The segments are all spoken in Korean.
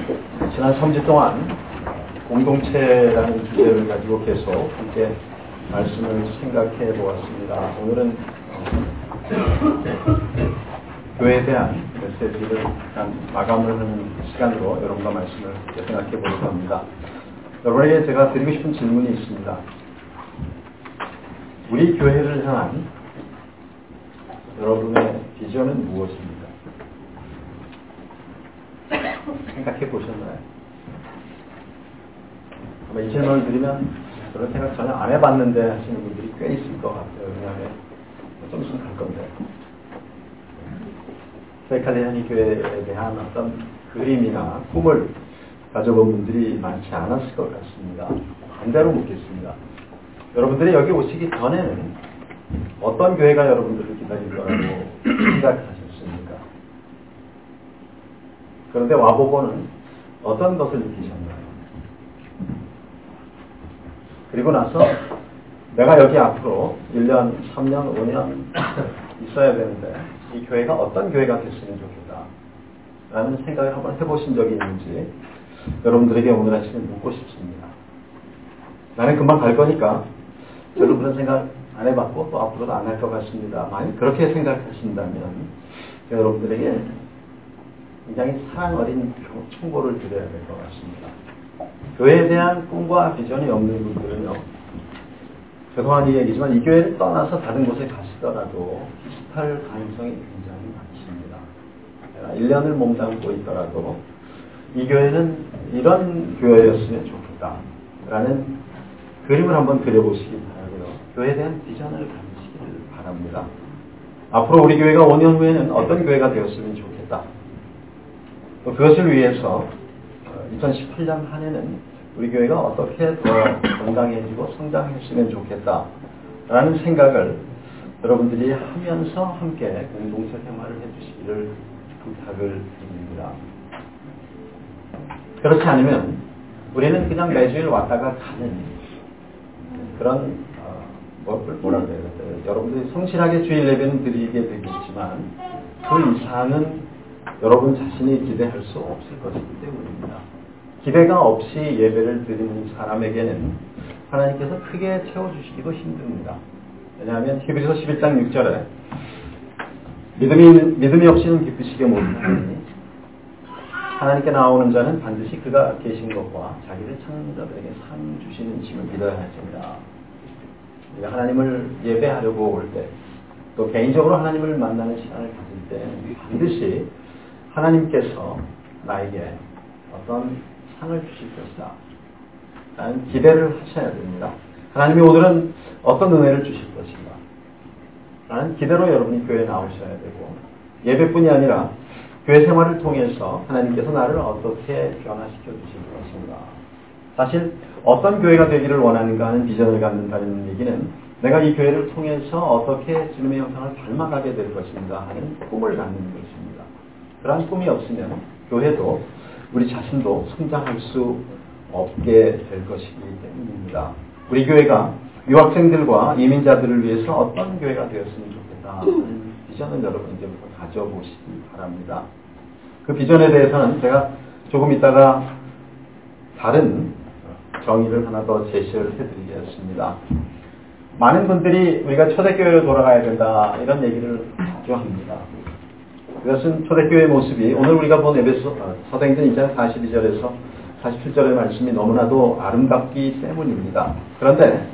지난 3주 동안 공동체라는 주제를 가지고 계속 함께 말씀을 생각해 보았습니다. 오늘은 교회에 대한 메시지를 약간 마감을 하는 시간으로 여러분과 말씀을 생각해 보려고 합니다. 여러분에게 제가 드리고 싶은 질문이 있습니다. 우리 교회를 향한 여러분의 비전은 무엇입니까? 생각해 보셨나요? 아마 이 질문을 드리면 그런 생각 전혀 안 해봤는데 하시는 분들이 꽤 있을 것 같아요. 왜냐하면 좀 있으면 갈 건데. 세칼리아니 교회에 대한 어떤 그림이나 꿈을 가져본 분들이 많지 않았을 것 같습니다. 반대로 묻겠습니다. 여러분들이 여기 오시기 전에는 어떤 교회가 여러분들을 기다릴 거라고 생각하셨습니까? 그런데 와보고는 어떤 것을 느끼셨나요? 그리고 나서 내가 여기 앞으로 1년, 3년, 5년 있어야 되는데 이 교회가 어떤 교회가 됐으면 좋겠다 라는 생각을 한번 해보신 적이 있는지 여러분들에게 오늘 아침에 묻고 싶습니다. 나는 금방 갈 거니까 별로 그런 생각 안 해봤고 또 앞으로도 안 할 것 같습니다. 만약 그렇게 생각하신다면 여러분들에게 굉장히 사랑 어린 충고를 드려야 될 것 같습니다. 교회에 대한 꿈과 비전이 없는 분들은요, 죄송한 이 얘기지만 이 교회를 떠나서 다른 곳에 가시더라도 비슷할 가능성이 굉장히 많습니다. 1년을 몸담고 있더라도 이 교회는 이런 교회였으면 좋겠다 라는 그림을 한번 그려보시기 바라고요. 교회에 대한 비전을 가지시기를 바랍니다. 앞으로 우리 교회가 5년 후에는 어떤 교회가 되었으면 좋겠다. 또 그것을 위해서 2018년 한 해는 우리 교회가 어떻게 더 건강해지고 성장했으면 좋겠다 라는 생각을 여러분들이 하면서 함께 공동체 생활을 해주시기를 부탁을 드립니다. 그렇지 않으면 우리는 그냥 매주일 왔다가 가는 그런 뭐라 그래야 될까요? 여러분들이 성실하게 주일 예배는 드리게 되겠지만 그 이상은 여러분 자신이 기대할 수 없을 것이기 때문입니다. 기대가 없이 예배를 드리는 사람에게는 하나님께서 크게 채워주시기도 힘듭니다. 왜냐하면 히브리서 11장 6절에 믿음이 없이는 기쁘시게 못하니 하나님께 나오는 자는 반드시 그가 계신 것과 자기를 찾는 자들에게 상 주시는 힘을 믿어야 할지니라. 우리가 하나님을 예배하려고 올 때, 또 개인적으로 하나님을 만나는 시간을 가질 때 반드시 하나님께서 나에게 어떤 상을 주실 것이다 라는 기대를 하셔야 됩니다. 하나님이 오늘은 어떤 은혜를 주실 것인가 라는 기대로 여러분이 교회에 나오셔야 되고, 예배뿐이 아니라 교회 생활을 통해서 하나님께서 나를 어떻게 변화시켜 주실 것인가. 사실 어떤 교회가 되기를 원하는가 하는 비전을 갖는다는 얘기는 내가 이 교회를 통해서 어떻게 주님의 형상을 닮아가게 될 것인가 하는 꿈을 갖는 것입니다. 그런 꿈이 없으면 교회도 우리 자신도 성장할 수 없게 될 것이기 때문입니다. 우리 교회가 유학생들과 이민자들을 위해서 어떤 교회가 되었으면 좋겠다 하는 비전을 여러분 이제부터 가져보시기 바랍니다. 그 비전에 대해서는 제가 조금 있다가 다른 정의를 하나 더 제시를 해드리겠습니다. 많은 분들이 우리가 초대교회로 돌아가야 된다 이런 얘기를 자주 합니다. 그것은 초대교회의 모습이 오늘 우리가 본 에베소 사도행전 2장 42절에서 47절의 말씀이 너무나도 아름답기 때문입니다. 그런데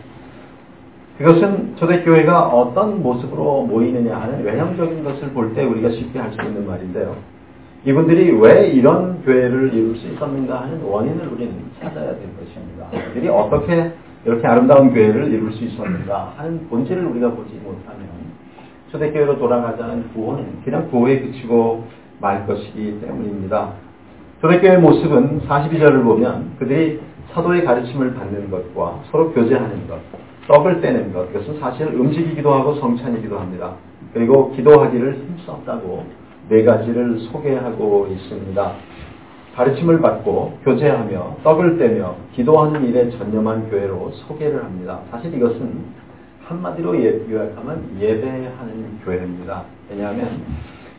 그것은 초대교회가 어떤 모습으로 모이느냐 하는 외형적인 것을 볼 때 우리가 쉽게 할 수 있는 말인데요. 이분들이 왜 이런 교회를 이룰 수 있었는가 하는 원인을 우리는 찾아야 될 것입니다. 이들이 어떻게 이렇게 아름다운 교회를 이룰 수 있었는가 하는 본질을 우리가 보지 못하면 초대교회로 돌아가자는 구호는 그냥 구호에 그치고 말 것이기 때문입니다. 초대교회의 모습은 42절을 보면 그들이 사도의 가르침을 받는 것과 서로 교제하는 것, 떡을 떼는 것, 이것은 사실 음식이기도 하고 성찬이기도 합니다. 그리고 기도하기를 힘썼다고 4가지를 소개하고 있습니다. 가르침을 받고 교제하며 떡을 떼며 기도하는 일에 전념한 교회로 소개를 합니다. 사실 이것은 한마디로 요약하면 예배하는 교회입니다. 왜냐하면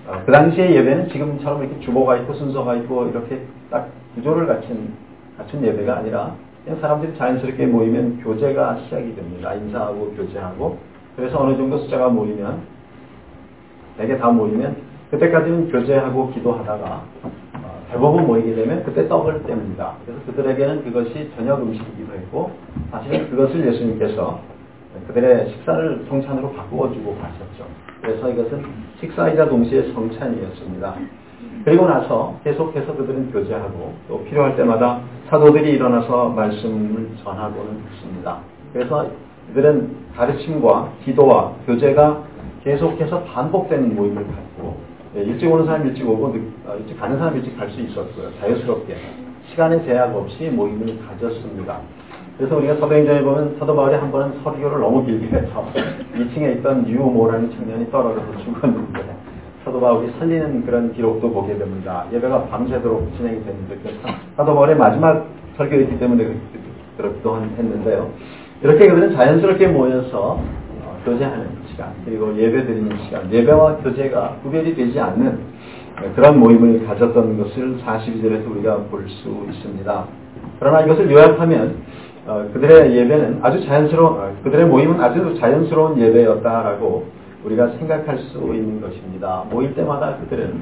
그 당시의 예배는 지금처럼 이렇게 주보가 있고 순서가 있고 이렇게 딱 구조를 갖춘 예배가 아니라 그냥 사람들이 자연스럽게 모이면 교제가 시작이 됩니다. 인사하고 교제하고. 그래서 어느 정도 숫자가 모이면, 대개 다 모이면 그때까지는 교제하고 기도하다가 대부분 모이게 되면 그때 떡을 뗍니다. 그래서 그들에게는 그것이 저녁 음식이기도 했고 사실은 그것을 예수님께서 그들의 식사를 성찬으로 바꾸어주고 가셨죠. 그래서 이것은 식사이자 동시에 성찬이었습니다. 그리고 나서 계속해서 그들은 교제하고 또 필요할 때마다 사도들이 일어나서 말씀을 전하고는 있습니다. 그래서 그들은 가르침과 기도와 교제가 계속해서 반복되는 모임을 갖고 일찍 오는 사람 일찍 오고 일찍 가는 사람 일찍 갈 수 있었고요. 자유스럽게 시간의 제약 없이 모임을 가졌습니다. 그래서 우리가 사도행전에 보면 사도 바울이 한 번은 설교를 너무 길게 해서 2층에 있던 유모라는 청년이 떨어져서 죽었는데 사도 바울이 살리는 그런 기록도 보게 됩니다. 예배가 밤새도록 진행이 됐는데 사도 바울의 마지막 설교였기 때문에 그렇기도 했는데요. 이렇게 그들은 자연스럽게 모여서 교제하는 시간, 그리고 예배 드리는 시간, 예배와 교제가 구별이 되지 않는 그런 모임을 가졌던 것을 42절에서 우리가 볼 수 있습니다. 그러나 이것을 요약하면 그들의 예배는 그들의 모임은 아주 자연스러운 예배였다라고 우리가 생각할 수 있는 것입니다. 모일 때마다 그들은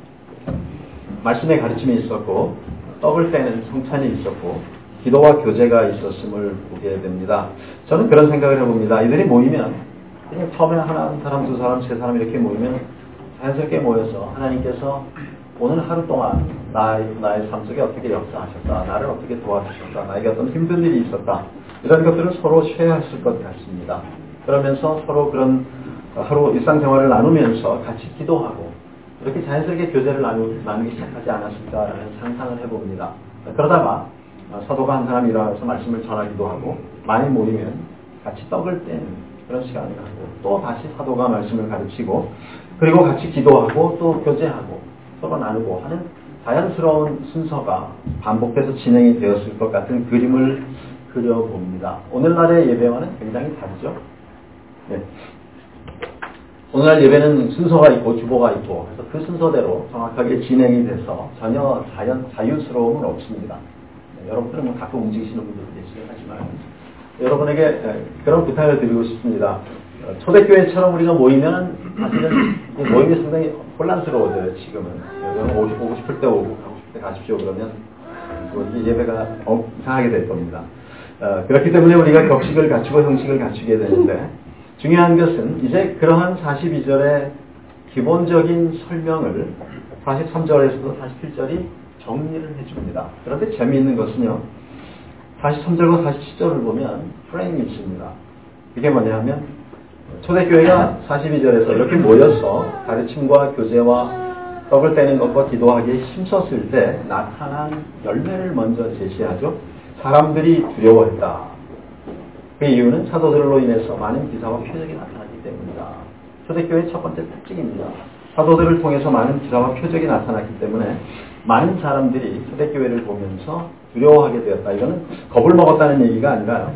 말씀의 가르침이 있었고 떡을 떼는 성찬이 있었고 기도와 교제가 있었음을 보게 됩니다. 저는 그런 생각을 해봅니다. 이들이 모이면 그냥 처음에 한 사람, 두 사람, 세 사람 이렇게 모이면 자연스럽게 모여서 하나님께서 오늘 하루 동안 나의 삶 속에 어떻게 역사하셨다, 나를 어떻게 도와주셨다, 나에게 어떤 힘든 일이 있었다, 이런 것들을 서로 쉐어했을 것 같습니다. 그러면서 서로 그런 하루 일상생활을 나누면서 같이 기도하고 이렇게 자연스럽게 교제를 나누기 시작하지 않았을까라는 상상을 해봅니다. 그러다가 사도가 한 사람이 일어나서 말씀을 전하기도 하고 많이 모이면 같이 떡을 떼는 그런 시간을 갖고 또 다시 사도가 말씀을 가르치고 그리고 같이 기도하고 또 교제하고 서로 나누고 하는 자연스러운 순서가 반복돼서 진행이 되었을 것 같은 그림을 그려봅니다. 오늘날의 예배와는 굉장히 다르죠. 네. 오늘날 예배는 순서가 있고 주보가 있고 그래서 그 순서대로 정확하게 진행이 돼서 전혀 자유스러움은 없습니다. 네, 여러분들은 뭐 가끔 움직이시는 분들도 계시긴 하지만 여러분에게 그런 부탁을 드리고 싶습니다. 초대교회처럼 우리가 모이면 사실은 모임이 상당히 혼란스러워져요. 지금은 오고 싶을 때 오고 가고 싶을 때 가십시오 그러면 예배가 이상하게 될 겁니다. 그렇기 때문에 우리가 격식을 갖추고 형식을 갖추게 되는데 중요한 것은 이제 그러한 42절의 기본적인 설명을 43절에서도 47절이 정리를 해줍니다. 그런데 재미있는 것은요. 43절과 47절을 보면 프레임이 있습니다. 이게 뭐냐면 초대교회가 42절에서 이렇게 모여서 가르침과 교제와 떡을 떼는 것과 기도하기에 힘썼을 때 나타난 열매를 먼저 제시하죠. 사람들이 두려워했다. 그 이유는 사도들로 인해서 많은 기사와 표적이 나타났기 때문이다. 초대교회의 첫 번째 특징입니다. 사도들을 통해서 많은 기사와 표적이 나타났기 때문에 많은 사람들이 초대교회를 보면서 두려워하게 되었다. 이거는 겁을 먹었다는 얘기가 아니라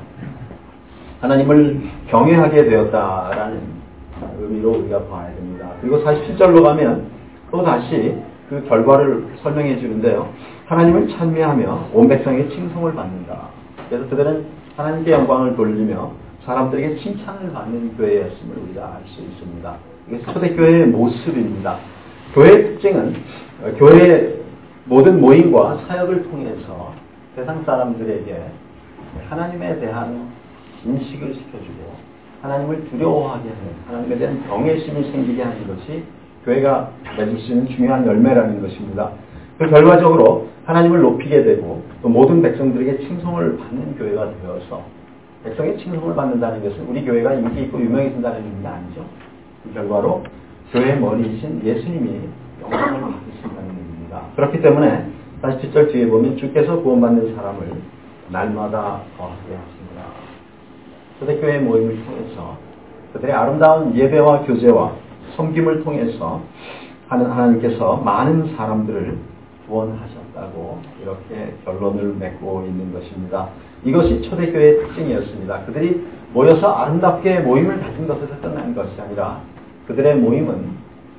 하나님을 경외하게 되었다라는 의미로 우리가 봐야 됩니다. 그리고 47절로 가면 또 다시 그 결과를 설명해 주는데요. 하나님을 찬미하며 온 백성의 칭송을 받는다. 그래서 그들은 하나님께 영광을 돌리며 사람들에게 칭찬을 받는 교회였음을 우리가 알 수 있습니다. 이게 초대교회의 모습입니다. 교회의 특징은 교회의 모든 모임과 사역을 통해서 세상 사람들에게 하나님에 대한 인식을 시켜주고 하나님을 두려워하게 하는 하나님에 대한 경외심이 생기게 하는 것이 교회가 맺을 수 있는 중요한 열매라는 것입니다. 그 결과적으로 하나님을 높이게 되고 또 모든 백성들에게 칭송을 받는 교회가 되어서 백성의 칭송을 받는다는 것은 우리 교회가 인기 있고 유명해진다는 의미가 아니죠. 그 결과로 교회의 머리이신 예수님이 영광을 받으신다는 의미입니다. 그렇기 때문에 47절 뒤에 보면 주께서 구원받는 사람을 날마다 거하게 하십니다. 초대교회의 모임을 통해서 그들의 아름다운 예배와 교제와 섬김을 통해서 하나님께서 많은 사람들을 구원하셨다고 이렇게 결론을 맺고 있는 것입니다. 이것이 초대교회의 특징이었습니다. 그들이 모여서 아름답게 모임을 가진 것에서 끝난 것이 아니라 그들의 모임은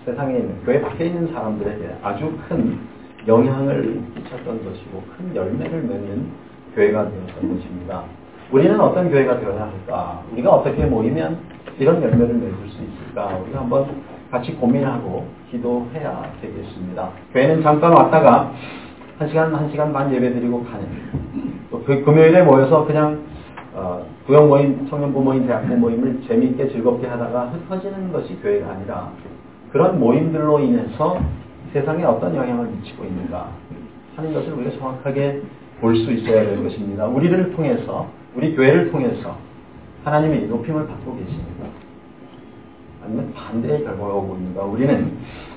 세상에 있는 교회 밖에 있는 사람들에게 아주 큰 영향을 끼쳤던 것이고 큰 열매를 맺는 교회가 되었던 것입니다. 우리는 어떤 교회가 되어야 할까? 우리가 어떻게 모이면 이런 열매를 맺을 수 있을까? 우리가 한번 같이 고민하고 기도해야 되겠습니다. 교회는 잠깐 왔다가 1시간 반 예배 드리고 가는, 또 금요일에 모여서 그냥 구역 모임, 청년부 모임, 대학부 모임을 재미있게 즐겁게 하다가 흩어지는 것이 교회가 아니라 그런 모임들로 인해서 세상에 어떤 영향을 미치고 있는가 하는 것을 우리가 정확하게 볼 수 있어야 될 것입니다. 우리를 통해서, 우리 교회를 통해서 하나님이 높임을 받고 계십니다. 아니면 반대의 결과가 오고 있는가. 우리는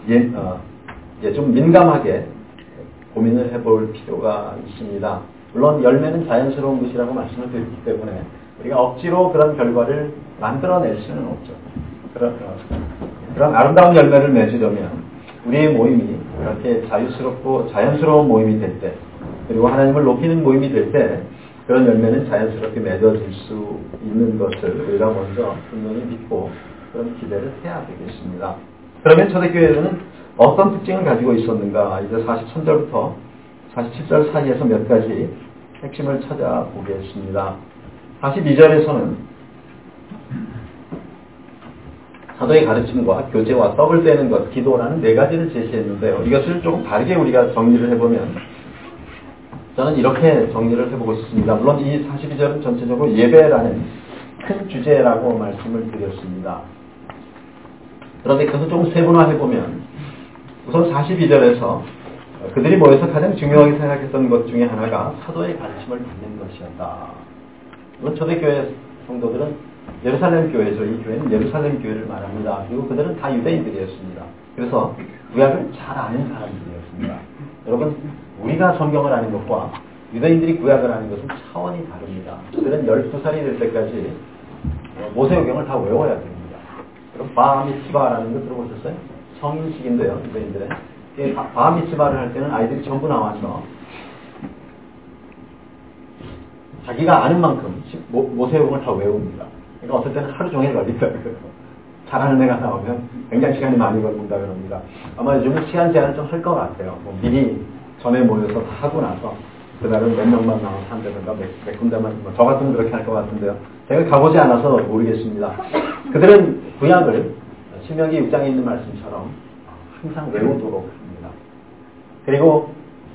좀 민감하게 고민을 해볼 필요가 있습니다. 물론 열매는 자연스러운 것이라고 말씀을 드렸기 때문에 우리가 억지로 그런 결과를 만들어낼 수는 없죠. 그런 아름다운 열매를 맺으려면 우리의 모임이 그렇게 자유스럽고 자연스러운 모임이 될 때, 그리고 하나님을 높이는 모임이 될 때 그런 열매는 자연스럽게 맺어질 수 있는 것을 우리가 먼저 분명히 믿고 그런 기대를 해야 되겠습니다. 그러면 초대교회는 어떤 특징을 가지고 있었는가? 이제 43절부터 47절 사이에서 몇 가지 핵심을 찾아보겠습니다. 42절에서는 사도의 가르침과 교제와 떡을 떼는 것, 기도라는 네 가지를 제시했는데요. 이것을 조금 다르게 우리가 정리를 해보면 저는 이렇게 정리를 해보고 싶습니다. 물론 이 42절은 전체적으로 예배라는 큰 주제라고 말씀을 드렸습니다. 그런데 그것을 조금 세분화해보면 우선 42절에서 그들이 모여서 가장 중요하게 생각했던 것 중에 하나가 사도의 가르침을 받는 것이었다. 물론 초대교회 성도들은 예루살렘 교회죠. 이 교회는 예루살렘 교회를 말합니다. 그리고 그들은 다 유대인들이었습니다. 그래서 구약을 잘 아는 사람들이었습니다. 여러분, 우리가 성경을 아는 것과 유대인들이 구약을 아는 것은 차원이 다릅니다. 그들은 12살이 될 때까지 모세오경을 다 외워야 됩니다. 그럼 바미츠바라는 거 들어보셨어요? 성인식인데요, 유대인들은. 바미츠바를 할 때는 아이들이 전부 나와서 자기가 아는 만큼 모세오경을 다 외웁니다. 그러니까 어떨 때는 하루 종일 걸리더라고요. 잘하는 애가 나오면 굉장히 시간이 많이 걸린다 그럽니다. 아마 요즘은 시간 제한을 좀 할 것 같아요. 미리 전에 모여서 다 하고 나서 그날은 몇 명만 나와서 한다든가 몇 군데만, 저 같으면 그렇게 할 것 같은데요. 제가 가보지 않아서 모르겠습니다. 그들은 구약을 신명기 6장에 있는 말씀처럼 항상 외우도록 합니다. 그리고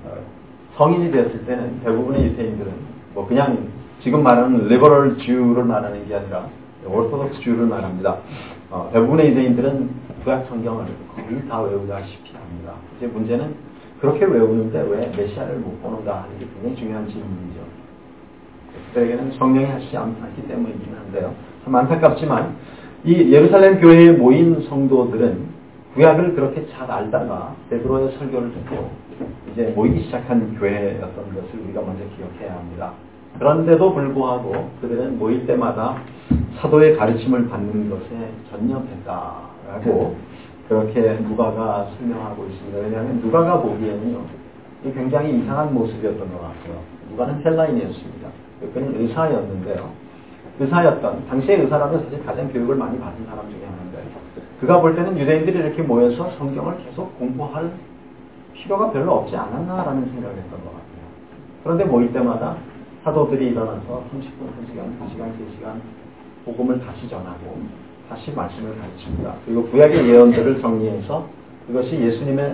성인이 되었을 때는 대부분의 유대인들은 뭐 그냥 지금 말하는 리버럴 주를 말하는 게 아니라 오르토독스 주를 말합니다. 대부분의 유대인들은 구약 성경을 거의 다 외우다시피 합니다. 이제 문제는 그렇게 외우는데 왜 메시아를 못 보는가 하는 게 굉장히 중요한 질문이죠. 그들에게는 성령이 하시지 않기 때문이긴 한데요. 참 안타깝지만 이 예루살렘 교회에 모인 성도들은 구약을 그렇게 잘 알다가 베드로의 설교를 듣고 이제 모이기 시작한 교회였던 것을 우리가 먼저 기억해야 합니다. 그런데도 불구하고 그들은 모일 때마다 사도의 가르침을 받는 것에 전념했다라고 그렇게 누가가 설명하고 있습니다. 왜냐하면 누가가 보기에는요, 이 굉장히 이상한 모습이었던 것 같아요. 누가는 헬라인이었습니다. 그는 의사였는데요. 당시의 의사라면 사실 가장 교육을 많이 받은 사람 중에 하나인데, 그가 볼 때는 유대인들이 이렇게 모여서 성경을 계속 공부할 필요가 별로 없지 않았나라는 생각을 했던 것 같아요. 그런데 모일 때마다 사도들이 일어나서 30분, 1시간, 2시간, 3시간 복음을 다시 전하고 다시 말씀을 가르칩니다. 그리고 구약의 예언들을 정리해서 그것이 예수님의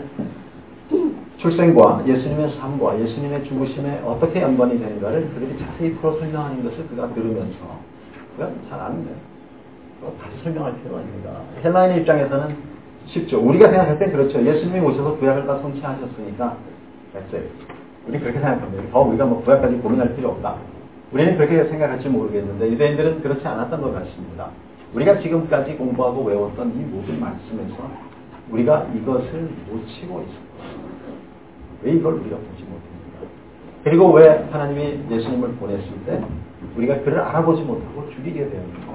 출생과 예수님의 삶과 예수님의 죽으심에 어떻게 연관이 되는가를 그들이 자세히 풀어 설명하는 것을 그가 들으면서 그가 잘 아는데 다시 설명할 필요가 있는가. 헬라인의 입장에서는 쉽죠. 우리가 생각할 땐 그렇죠. 예수님이 오셔서 구약을 다 성취하셨으니까 됐어요. 우리 그렇게 생각합니다. 더 우리가 뭐 구약까지 고민할 필요 없다. 우리는 그렇게 생각할지 모르겠는데 유대인들은 그렇지 않았던 것 같습니다. 우리가 지금까지 공부하고 외웠던 이 모든 말씀에서 우리가 이것을 놓치고 있었다. 왜 이걸 우리가 보지 못했는가? 그리고 왜 하나님이 예수님을 보냈을 때 우리가 그를 알아보지 못하고 죽이게 되었는가?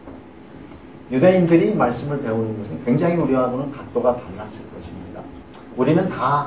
유대인들이 말씀을 배우는 것은 굉장히 우리하고는 각도가 달랐을 것입니다. 우리는 다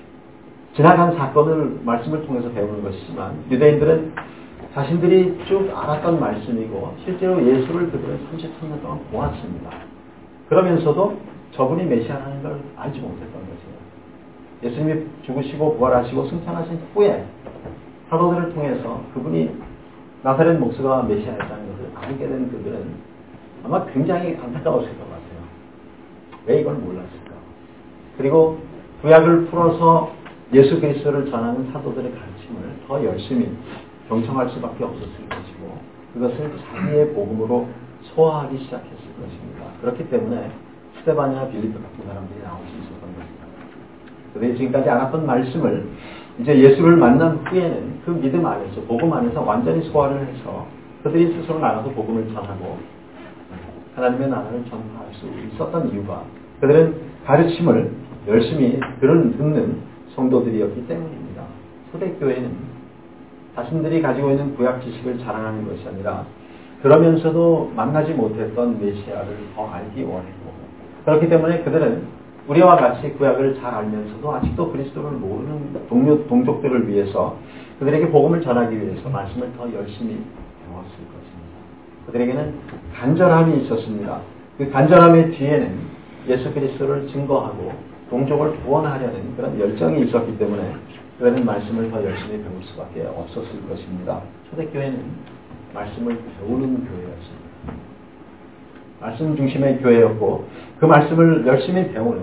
지나간 사건을 말씀을 통해서 배우는 것이지만 유대인들은 자신들이 쭉 알았던 말씀이고 실제로 예수를 그들은 33년 동안 보았습니다. 그러면서도 저분이 메시아라는 걸 알지 못했던 것이에요. 예수님이 죽으시고 부활하시고 승천하신 후에 사도들을 통해서 그분이 나사렛 목수가 메시아였다는 것을 알게 된 그들은 아마 굉장히 안타까웠을 것 같아요. 왜 이걸 몰랐을까? 그리고 구약을 풀어서 예수 그리스도를 전하는 사도들의 가르침을 더 열심히 경청할 수밖에 없었을 것이고 그것을 자기의 복음으로 소화하기 시작했을 것입니다. 그렇기 때문에 스데반이나 빌립보 같은 사람들이 나올 수 있었던 것입니다. 그들이 지금까지 알았던 말씀을 이제 예수를 만난 후에는 그 믿음 안에서 복음 안에서 완전히 소화를 해서 그들이 스스로 나가서 복음을 전하고 하나님의 나라를 전파할 수 있었던 이유가 그들은 가르침을 열심히 듣는 성도들이었기 때문입니다. 초대교회는 자신들이 가지고 있는 구약 지식을 자랑하는 것이 아니라 그러면서도 만나지 못했던 메시아를 더 알기 원했고 그렇기 때문에 그들은 우리와 같이 구약을 잘 알면서도 아직도 그리스도를 모르는 동족들을 위해서 그들에게 복음을 전하기 위해서 말씀을 더 열심히 배웠을 것입니다. 그들에게는 간절함이 있었습니다. 그 간절함의 뒤에는 예수 그리스도를 증거하고 동족을 구원하려는 그런 열정이 있었기 때문에 그들은 말씀을 더 열심히 배울 수밖에 없었을 것입니다. 초대교회는 말씀을 배우는 교회였습니다. 말씀 중심의 교회였고 그 말씀을 열심히 배우는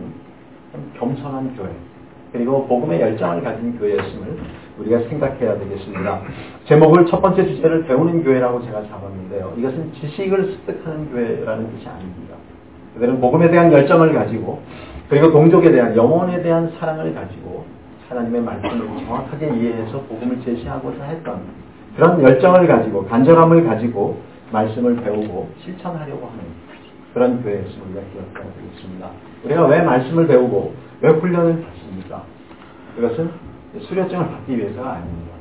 겸손한 교회 그리고 복음의 열정을 가진 교회였음을 우리가 생각해야 되겠습니다. 제목을 첫 번째 주제를 배우는 교회라고 제가 잡았는데요. 이것은 지식을 습득하는 교회라는 뜻이 아닙니다. 그들은 복음에 대한 열정을 가지고 그리고 동족에 대한 영혼에 대한 사랑을 가지고 하나님의 말씀을 정확하게 이해해서 복음을 제시하고자 했던 그런 열정을 가지고 간절함을 가지고 말씀을 배우고 실천하려고 하는 그런 교회였음을 우리가 기억해야 되겠습니다. 우리가 왜 말씀을 배우고 왜 훈련을 받습니까? 그것은 수료증을 받기 위해서가 아닙니다.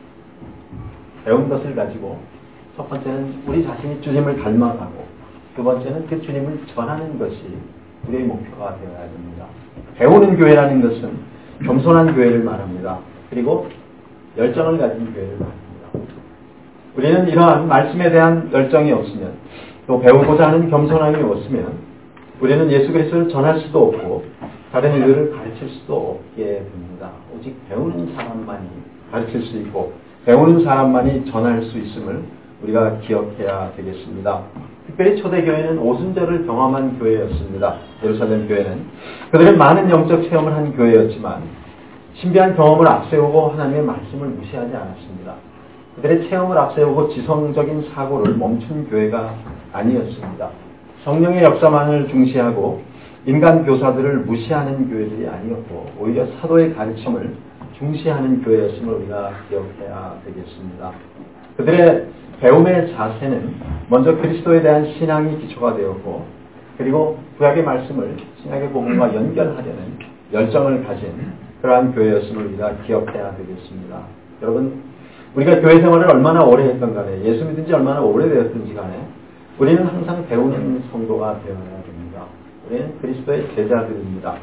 배운 것을 가지고 첫 번째는 우리 자신이 주님을 닮아가고 두 번째는 그 주님을 전하는 것이 우리의 목표가 되어야 됩니다. 배우는 교회라는 것은 겸손한 교회를 말합니다. 그리고 열정을 가진 교회를 말합니다. 우리는 이러한 말씀에 대한 열정이 없으면 또 배우고자 하는 겸손함이 없으면 우리는 예수 그리스도를 전할 수도 없고 다른 이들을 가르칠 수도 없게 됩니다. 오직 배우는 사람만이 가르칠 수 있고 배우는 사람만이 전할 수 있음을 우리가 기억해야 되겠습니다. 특별히 초대교회는 오순절을 경험한 교회였습니다. 예루살렘 교회는 그들은 많은 영적 체험을 한 교회였지만 신비한 경험을 앞세우고 하나님의 말씀을 무시하지 않았습니다. 그들의 체험을 앞세우고 지성적인 사고를 멈춘 교회가 아니었습니다. 성령의 역사만을 중시하고 인간 교사들을 무시하는 교회들이 아니었고 오히려 사도의 가르침을 중시하는 교회였음을 우리가 기억해야 되겠습니다. 그들의 배움의 자세는 먼저 그리스도에 대한 신앙이 기초가 되었고 그리고 구약의 말씀을 신약의 복음과 연결하려는 열정을 가진 그러한 교회였음을 우리가 기억해야 되겠습니다. 여러분 우리가 교회 생활을 얼마나 오래 했던 간에 예수 믿은 지 얼마나 오래되었든지 간에 우리는 항상 배우는 성도가 되어야 됩니다. 우리는 그리스도의 제자들입니다.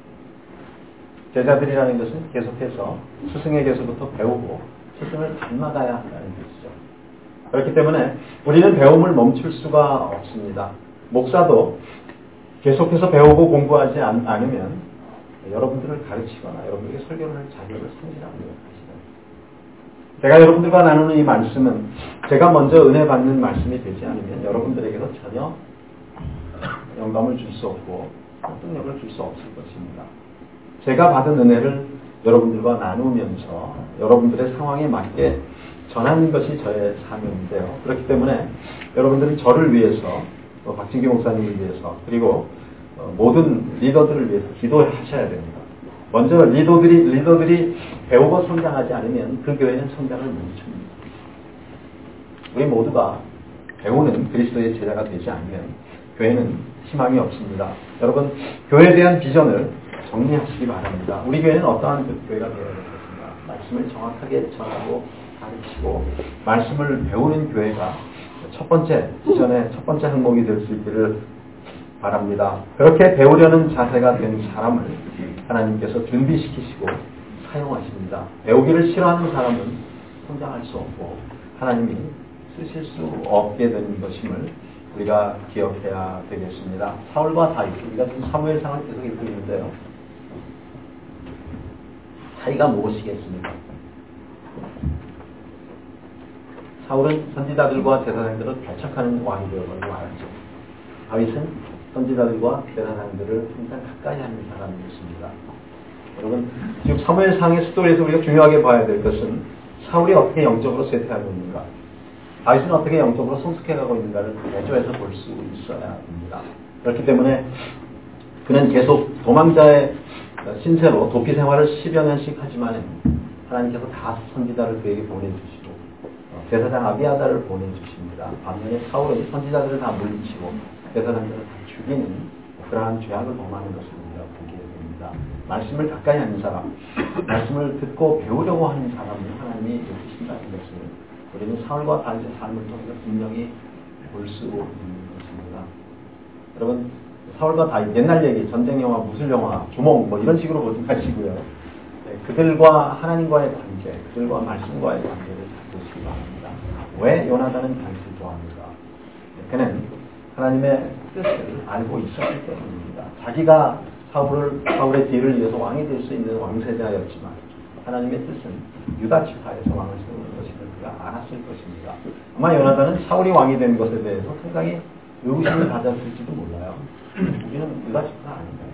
제자들이라는 것은 계속해서 스승에게서부터 배우고 스승을 닮아가야 한다는 뜻이죠. 그렇기 때문에 우리는 배움을 멈출 수가 없습니다. 목사도 계속해서 배우고 공부하지 않으면 여러분들을 가르치거나 여러분에게 설교를 할 자격을 상실하는 것입니다. 제가 여러분들과 나누는 이 말씀은 제가 먼저 은혜 받는 말씀이 되지 않으면 여러분들에게도 전혀 영감을 줄 수 없고 설득력을 줄 수 없을 것입니다. 제가 받은 은혜를 여러분들과 나누면서 여러분들의 상황에 맞게 전하는 것이 저의 사명인데요. 그렇기 때문에 여러분들은 저를 위해서 또 박진규 목사님을 위해서 그리고 모든 리더들을 위해서 기도하셔야 됩니다. 먼저 리더들이 배우고 성장하지 않으면 그 교회는 성장을 멈춥니다. 우리 모두가 배우는 그리스도의 제자가 되지 않으면 교회는 희망이 없습니다. 여러분 교회에 대한 비전을 정리하시기 바랍니다. 우리 교회는 어떠한 교회가 되어야 되겠습니까? 말씀을 정확하게 전하고 가르치고 말씀을 배우는 교회가 첫 번째 비전의 첫 번째 항목이 될 수 있기를 바랍니다. 그렇게 배우려는 자세가 된 사람을 하나님께서 준비시키시고 사용하십니다. 배우기를 싫어하는 사람은 성장할 수 없고 하나님이 쓰실 수 없게 되는 것임을 우리가 기억해야 되겠습니다. 사울과 다윗, 우리가 지금 사무엘상을 계속 읽고 있는데요. 차이가 무엇이겠습니까? 사울은 선지자들과 제사장들을 배척하는 왕이 되어버리고 말았죠. 다윗은 선지자들과 제사장들을 항상 가까이 하는 사람이었습니다. 여러분, 지금 사무엘상의 스토리에서 우리가 중요하게 봐야 될 것은 사울이 어떻게 영적으로 쇠퇴하고 있는가, 다윗은 어떻게 영적으로 성숙해가고 있는가를 대조해서 볼 수 있어야 합니다. 그렇기 때문에 그는 계속 도망자의 신세로 도피 생활을 10여 년씩 하지만 하나님께서 다 선지자를 그에게 보내주시고 제사장 아비아다를 보내주십니다. 반면에 사울은 선지자들을 다 물리치고 제사장들을 다 죽이는 그러한 죄악을 범하는 것을 우리가 보게 됩니다. 말씀을 가까이 하는 사람, 말씀을 듣고 배우려고 하는 사람을 하나님이 여기신다는 것을 우리는 사울과 다윗의 삶을 통해서 분명히 볼 수 있는 것입니다. 여러분, 사울과 다윗, 옛날 얘기, 전쟁 영화, 무술 영화, 주몽 뭐 이런 식으로 보지 마시고요. 그들과 하나님과의 관계, 그들과 말씀과의 관계를 보시기 바랍니다. 왜 요나단은 다윗을 좋아합니까? 그는 하나님의 뜻을 알고 있었기 때문입니다. 자기가 사울의 뒤를 이어서 왕이 될 수 있는 왕세자였지만 하나님의 뜻은 유다 지파에서 왕을 세우는 것임을 그가 알았을 것입니다. 아마 요나단은 사울이 왕이 된 것에 대해서 상당히 의구심을 가졌을지도 몰라요. 우리는 유다 지파가 아닌가요?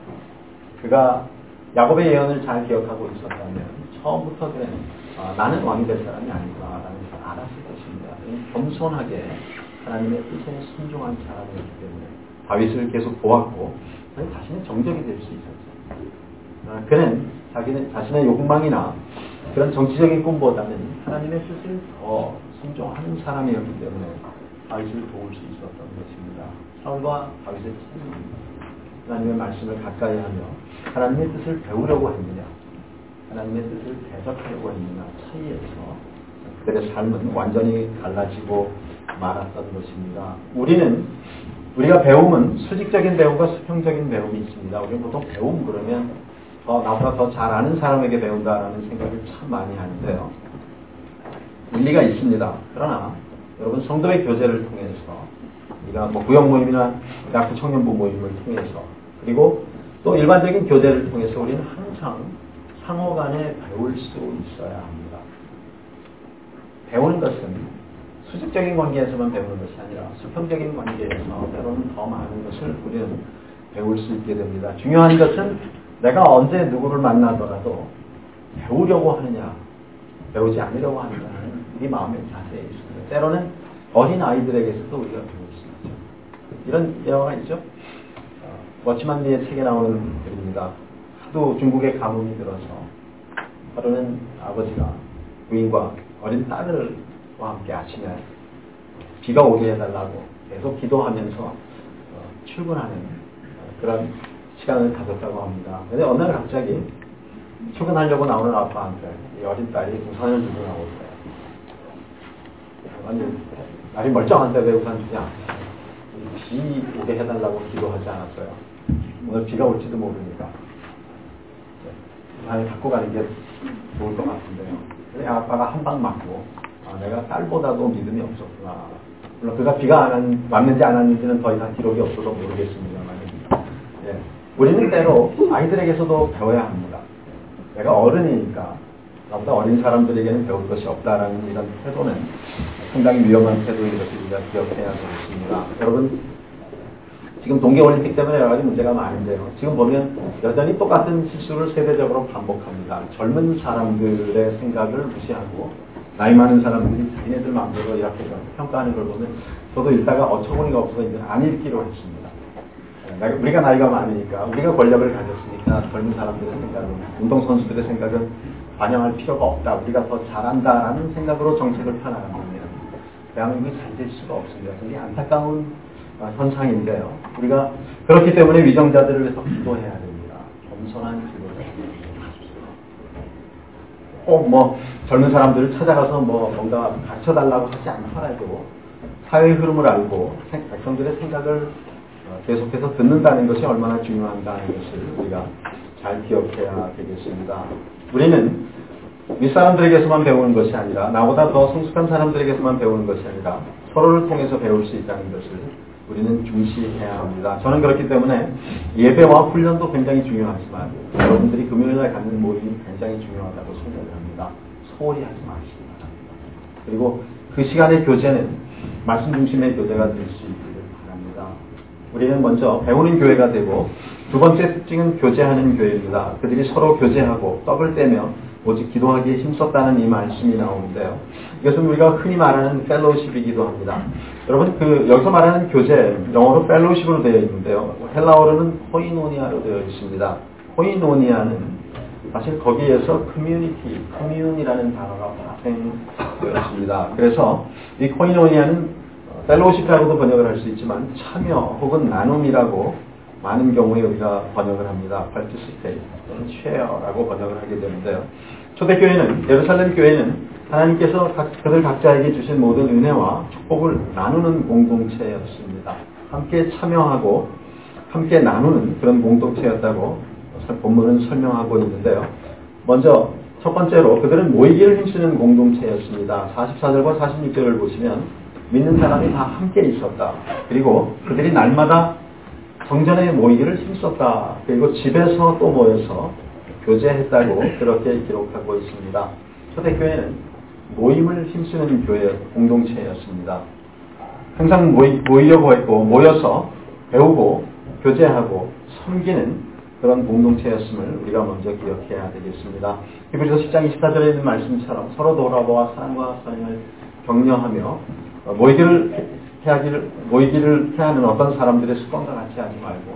그가 야곱의 예언을 잘 기억하고 있었다면 처음부터 그는 나는 왕이 될 사람이 아니구나라는 것을 알았을 것입니다. 겸손하게 하나님의 뜻에 순종한 사람이었기 때문에 다윗을 계속 보았고 자신의 정적이 될 수 있었죠. 그는 자신의 욕망이나 그런 정치적인 꿈보다는 하나님의 뜻을 더 순종하는 사람이었기 때문에 다윗을 도울 수 있었던 것입니다. 사울과 다윗의 차이입니다. 하나님의 말씀을 가까이 하며 하나님의 뜻을 배우려고 했느냐, 하나님의 뜻을 대적하려고 했느냐 차이에서 그들의 삶은 완전히 달라지고 말았던 것입니다. 우리가 배움은 수직적인 배움과 수평적인 배움이 있습니다. 우리는 보통 배움 그러면 나보다 더 잘 아는 사람에게 배운다라는 생각을 참 많이 하는데요. 일리가 있습니다. 그러나 여러분, 성도의 교제를 통해서 우리가 구역 모임이나 대학교 청년부 모임을 통해서 그리고 또 일반적인 교제를 통해서 우리는 항상 상호 간에 배울 수 있어야 합니다. 배우는 것은 수직적인 관계에서만 배우는 것이 아니라 수평적인 관계에서 때로는 더 많은 것을 우리는 배울 수 있게 됩니다. 중요한 것은 내가 언제 누구를 만나더라도 배우려고 하느냐, 배우지 않으려고 하느냐는 우리 마음의 자세에 있습니다. 때로는 어린 아이들에게서도 우리가 배울 수 있죠. 이런 예화가 있죠. 워치만 리의 책에 나오는 글입니다. 하도 중국에 가뭄이 들어서 하루는 아버지가 부인과 어린 딸과 함께 아침에 비가 오게 해달라고 계속 기도하면서 출근하는 그런 시간을 가졌다고 합니다. 그런데 어느 날 갑자기 출근하려고 나오는 아빠한테 이 어린 딸이 우산을 들고 나오더래요. 아니, 날이 멀쩡한데 왜 우산 주냐? 비 오게 해달라고 기도하지 않았어요. 오늘 비가 올지도 모르니까 우산을 갖고 가는 게 좋을 것 같은데요. 그래 아빠가 한 방 맞고 내가 딸보다도 믿음이 없었구나. 물론 그가 비가 왔는지 안 왔는지는 더 이상 기록이 없어서 모르겠습니다만 우리는 때로 아이들에게서도 배워야 합니다. 내가 어른이니까 나보다 어린 사람들에게는 배울 것이 없다라는 이런 태도는 상당히 위험한 태도인 것을 우리가 기억해야 되겠습니다. 여러분, 지금 동계올림픽 때문에 여러 가지 문제가 많은데요. 지금 보면 여전히 똑같은 실수를 세대적으로 반복합니다. 젊은 사람들의 생각을 무시하고 나이 많은 사람들이 자기네들 마음대로 이렇게 평가하는 걸 보면 저도 읽다가 어처구니가 없어서 이제 안 읽기로 했습니다. 우리가 나이가 많으니까, 우리가 권력을 가졌으니까 젊은 사람들의 생각은, 운동선수들의 생각은 반영할 필요가 없다. 우리가 더 잘한다라는 생각으로 정책을 펴나간다면 대한민국이 잘 될 수가 없습니다. 그게 안타까운 현상인데요. 우리가 그렇기 때문에 위정자들을 위해서 기도해야 됩니다. 겸손한 기도를 꼭 젊은 사람들을 찾아가서 뭔가 가르쳐달라고 하지 않더라도 사회의 흐름을 알고 백성들의 생각을 계속해서 듣는다는 것이 얼마나 중요한가는 것을 우리가 잘 기억해야 되겠습니다. 우리는 윗사람들에게서만 배우는 것이 아니라 나보다 더 성숙한 사람들에게서만 배우는 것이 아니라 서로를 통해서 배울 수 있다는 것을 우리는 중시해야 합니다. 저는 그렇기 때문에 예배와 훈련도 굉장히 중요하지만 여러분들이 금요일날 갖는 모임이 굉장히 중요하다고 생각을 합니다. 소홀히 하지 마시기 바랍니다. 그리고 그 시간의 교제는 말씀 중심의 교제가 될 수 있기를 바랍니다. 우리는 먼저 배우는 교회가 되고 두 번째 특징은 교제하는 교회입니다. 그들이 서로 교제하고 떡을 떼며 오직 기도하기에 힘썼다는 이 말씀이 나오는데요. 이것은 우리가 흔히 말하는 펠로우십이기도 합니다. 여러분, 여기서 말하는 교제, 영어로 펠로우십으로 되어 있는데요. 헬라어로는 코이노니아로 되어 있습니다. 코이노니아는 사실 거기에서 커뮤니라는 단어가 발생되어 있습니다. 그래서 이 코이노니아는 펠로우십이라고도 번역을 할 수 있지만 참여 혹은 나눔이라고 많은 경우에 우리가 번역을 합니다. participate 또는 share라고 번역을 하게 되는데요. 초대교회는, 예루살렘 교회는 하나님께서 그들 각자에게 주신 모든 은혜와 축복을 나누는 공동체였습니다. 함께 참여하고 함께 나누는 그런 공동체였다고 본문은 설명하고 있는데요. 먼저 첫 번째로 그들은 모이기를 힘쓰는 공동체였습니다. 44절과 46절을 보시면 믿는 사람이 다 함께 있었다. 그리고 그들이 날마다 성전에 모이기를 힘썼다. 그리고 집에서 또 모여서 교제했다고 그렇게 기록하고 있습니다. 초대교회는 모임을 힘쓰는 교회 공동체였습니다. 항상 모이려고 했고 모여서 배우고 교제하고 섬기는 그런 공동체였음을 우리가 먼저 기억해야 되겠습니다. 히브리서 10장 24절에 있는 말씀처럼 서로 돌아보아 사랑과 선행을 격려하며 모이기를 해야 하는 어떤 사람들의 습관과 같이 하지 말고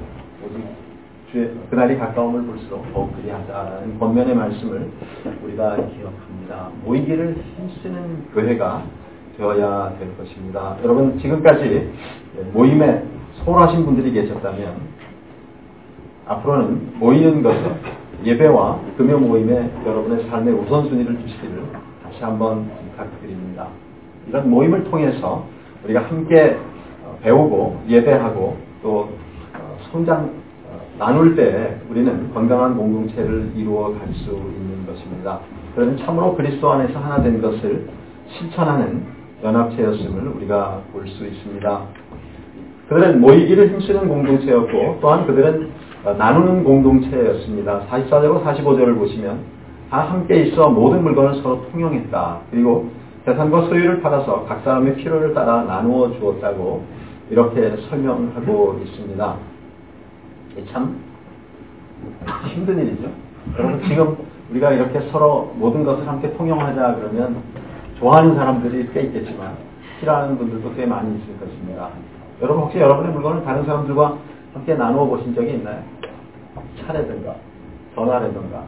오직 그날이 가까움을 볼수록 더욱 그리하자라는 권면의 말씀을 우리가 기억합니다. 모이기를 힘쓰는 교회가 되어야 될 것입니다. 여러분, 지금까지 모임에 소홀하신 분들이 계셨다면 앞으로는 모이는 것에 예배와 금요 모임에 여러분의 삶의 우선순위를 주시기를 다시 한번 부탁드립니다. 이런 모임을 통해서 우리가 함께 배우고 예배하고 또 성장 나눌 때 우리는 건강한 공동체를 이루어 갈 수 있는 것입니다. 그러면 참으로 그리스도 안에서 하나 된 것을 실천하는 연합체였음을 우리가 볼 수 있습니다. 그들은 모이기를 힘쓰는 공동체였고 또한 그들은 나누는 공동체였습니다. 44절과 45절을 보시면 다 함께 있어 모든 물건을 서로 통용했다. 그리고 재산과 소유를 팔아서 각 사람의 필요를 따라 나누어 주었다고 이렇게 설명하고 있습니다. 참 힘든 일이죠. 여러분, 지금 우리가 이렇게 서로 모든 것을 함께 통용하자 그러면 좋아하는 사람들이 꽤 있겠지만 싫어하는 분들도 꽤 많이 있을 것입니다. 여러분, 혹시 여러분의 물건을 다른 사람들과 함께 나누어 보신 적이 있나요? 차라든가 전화라든가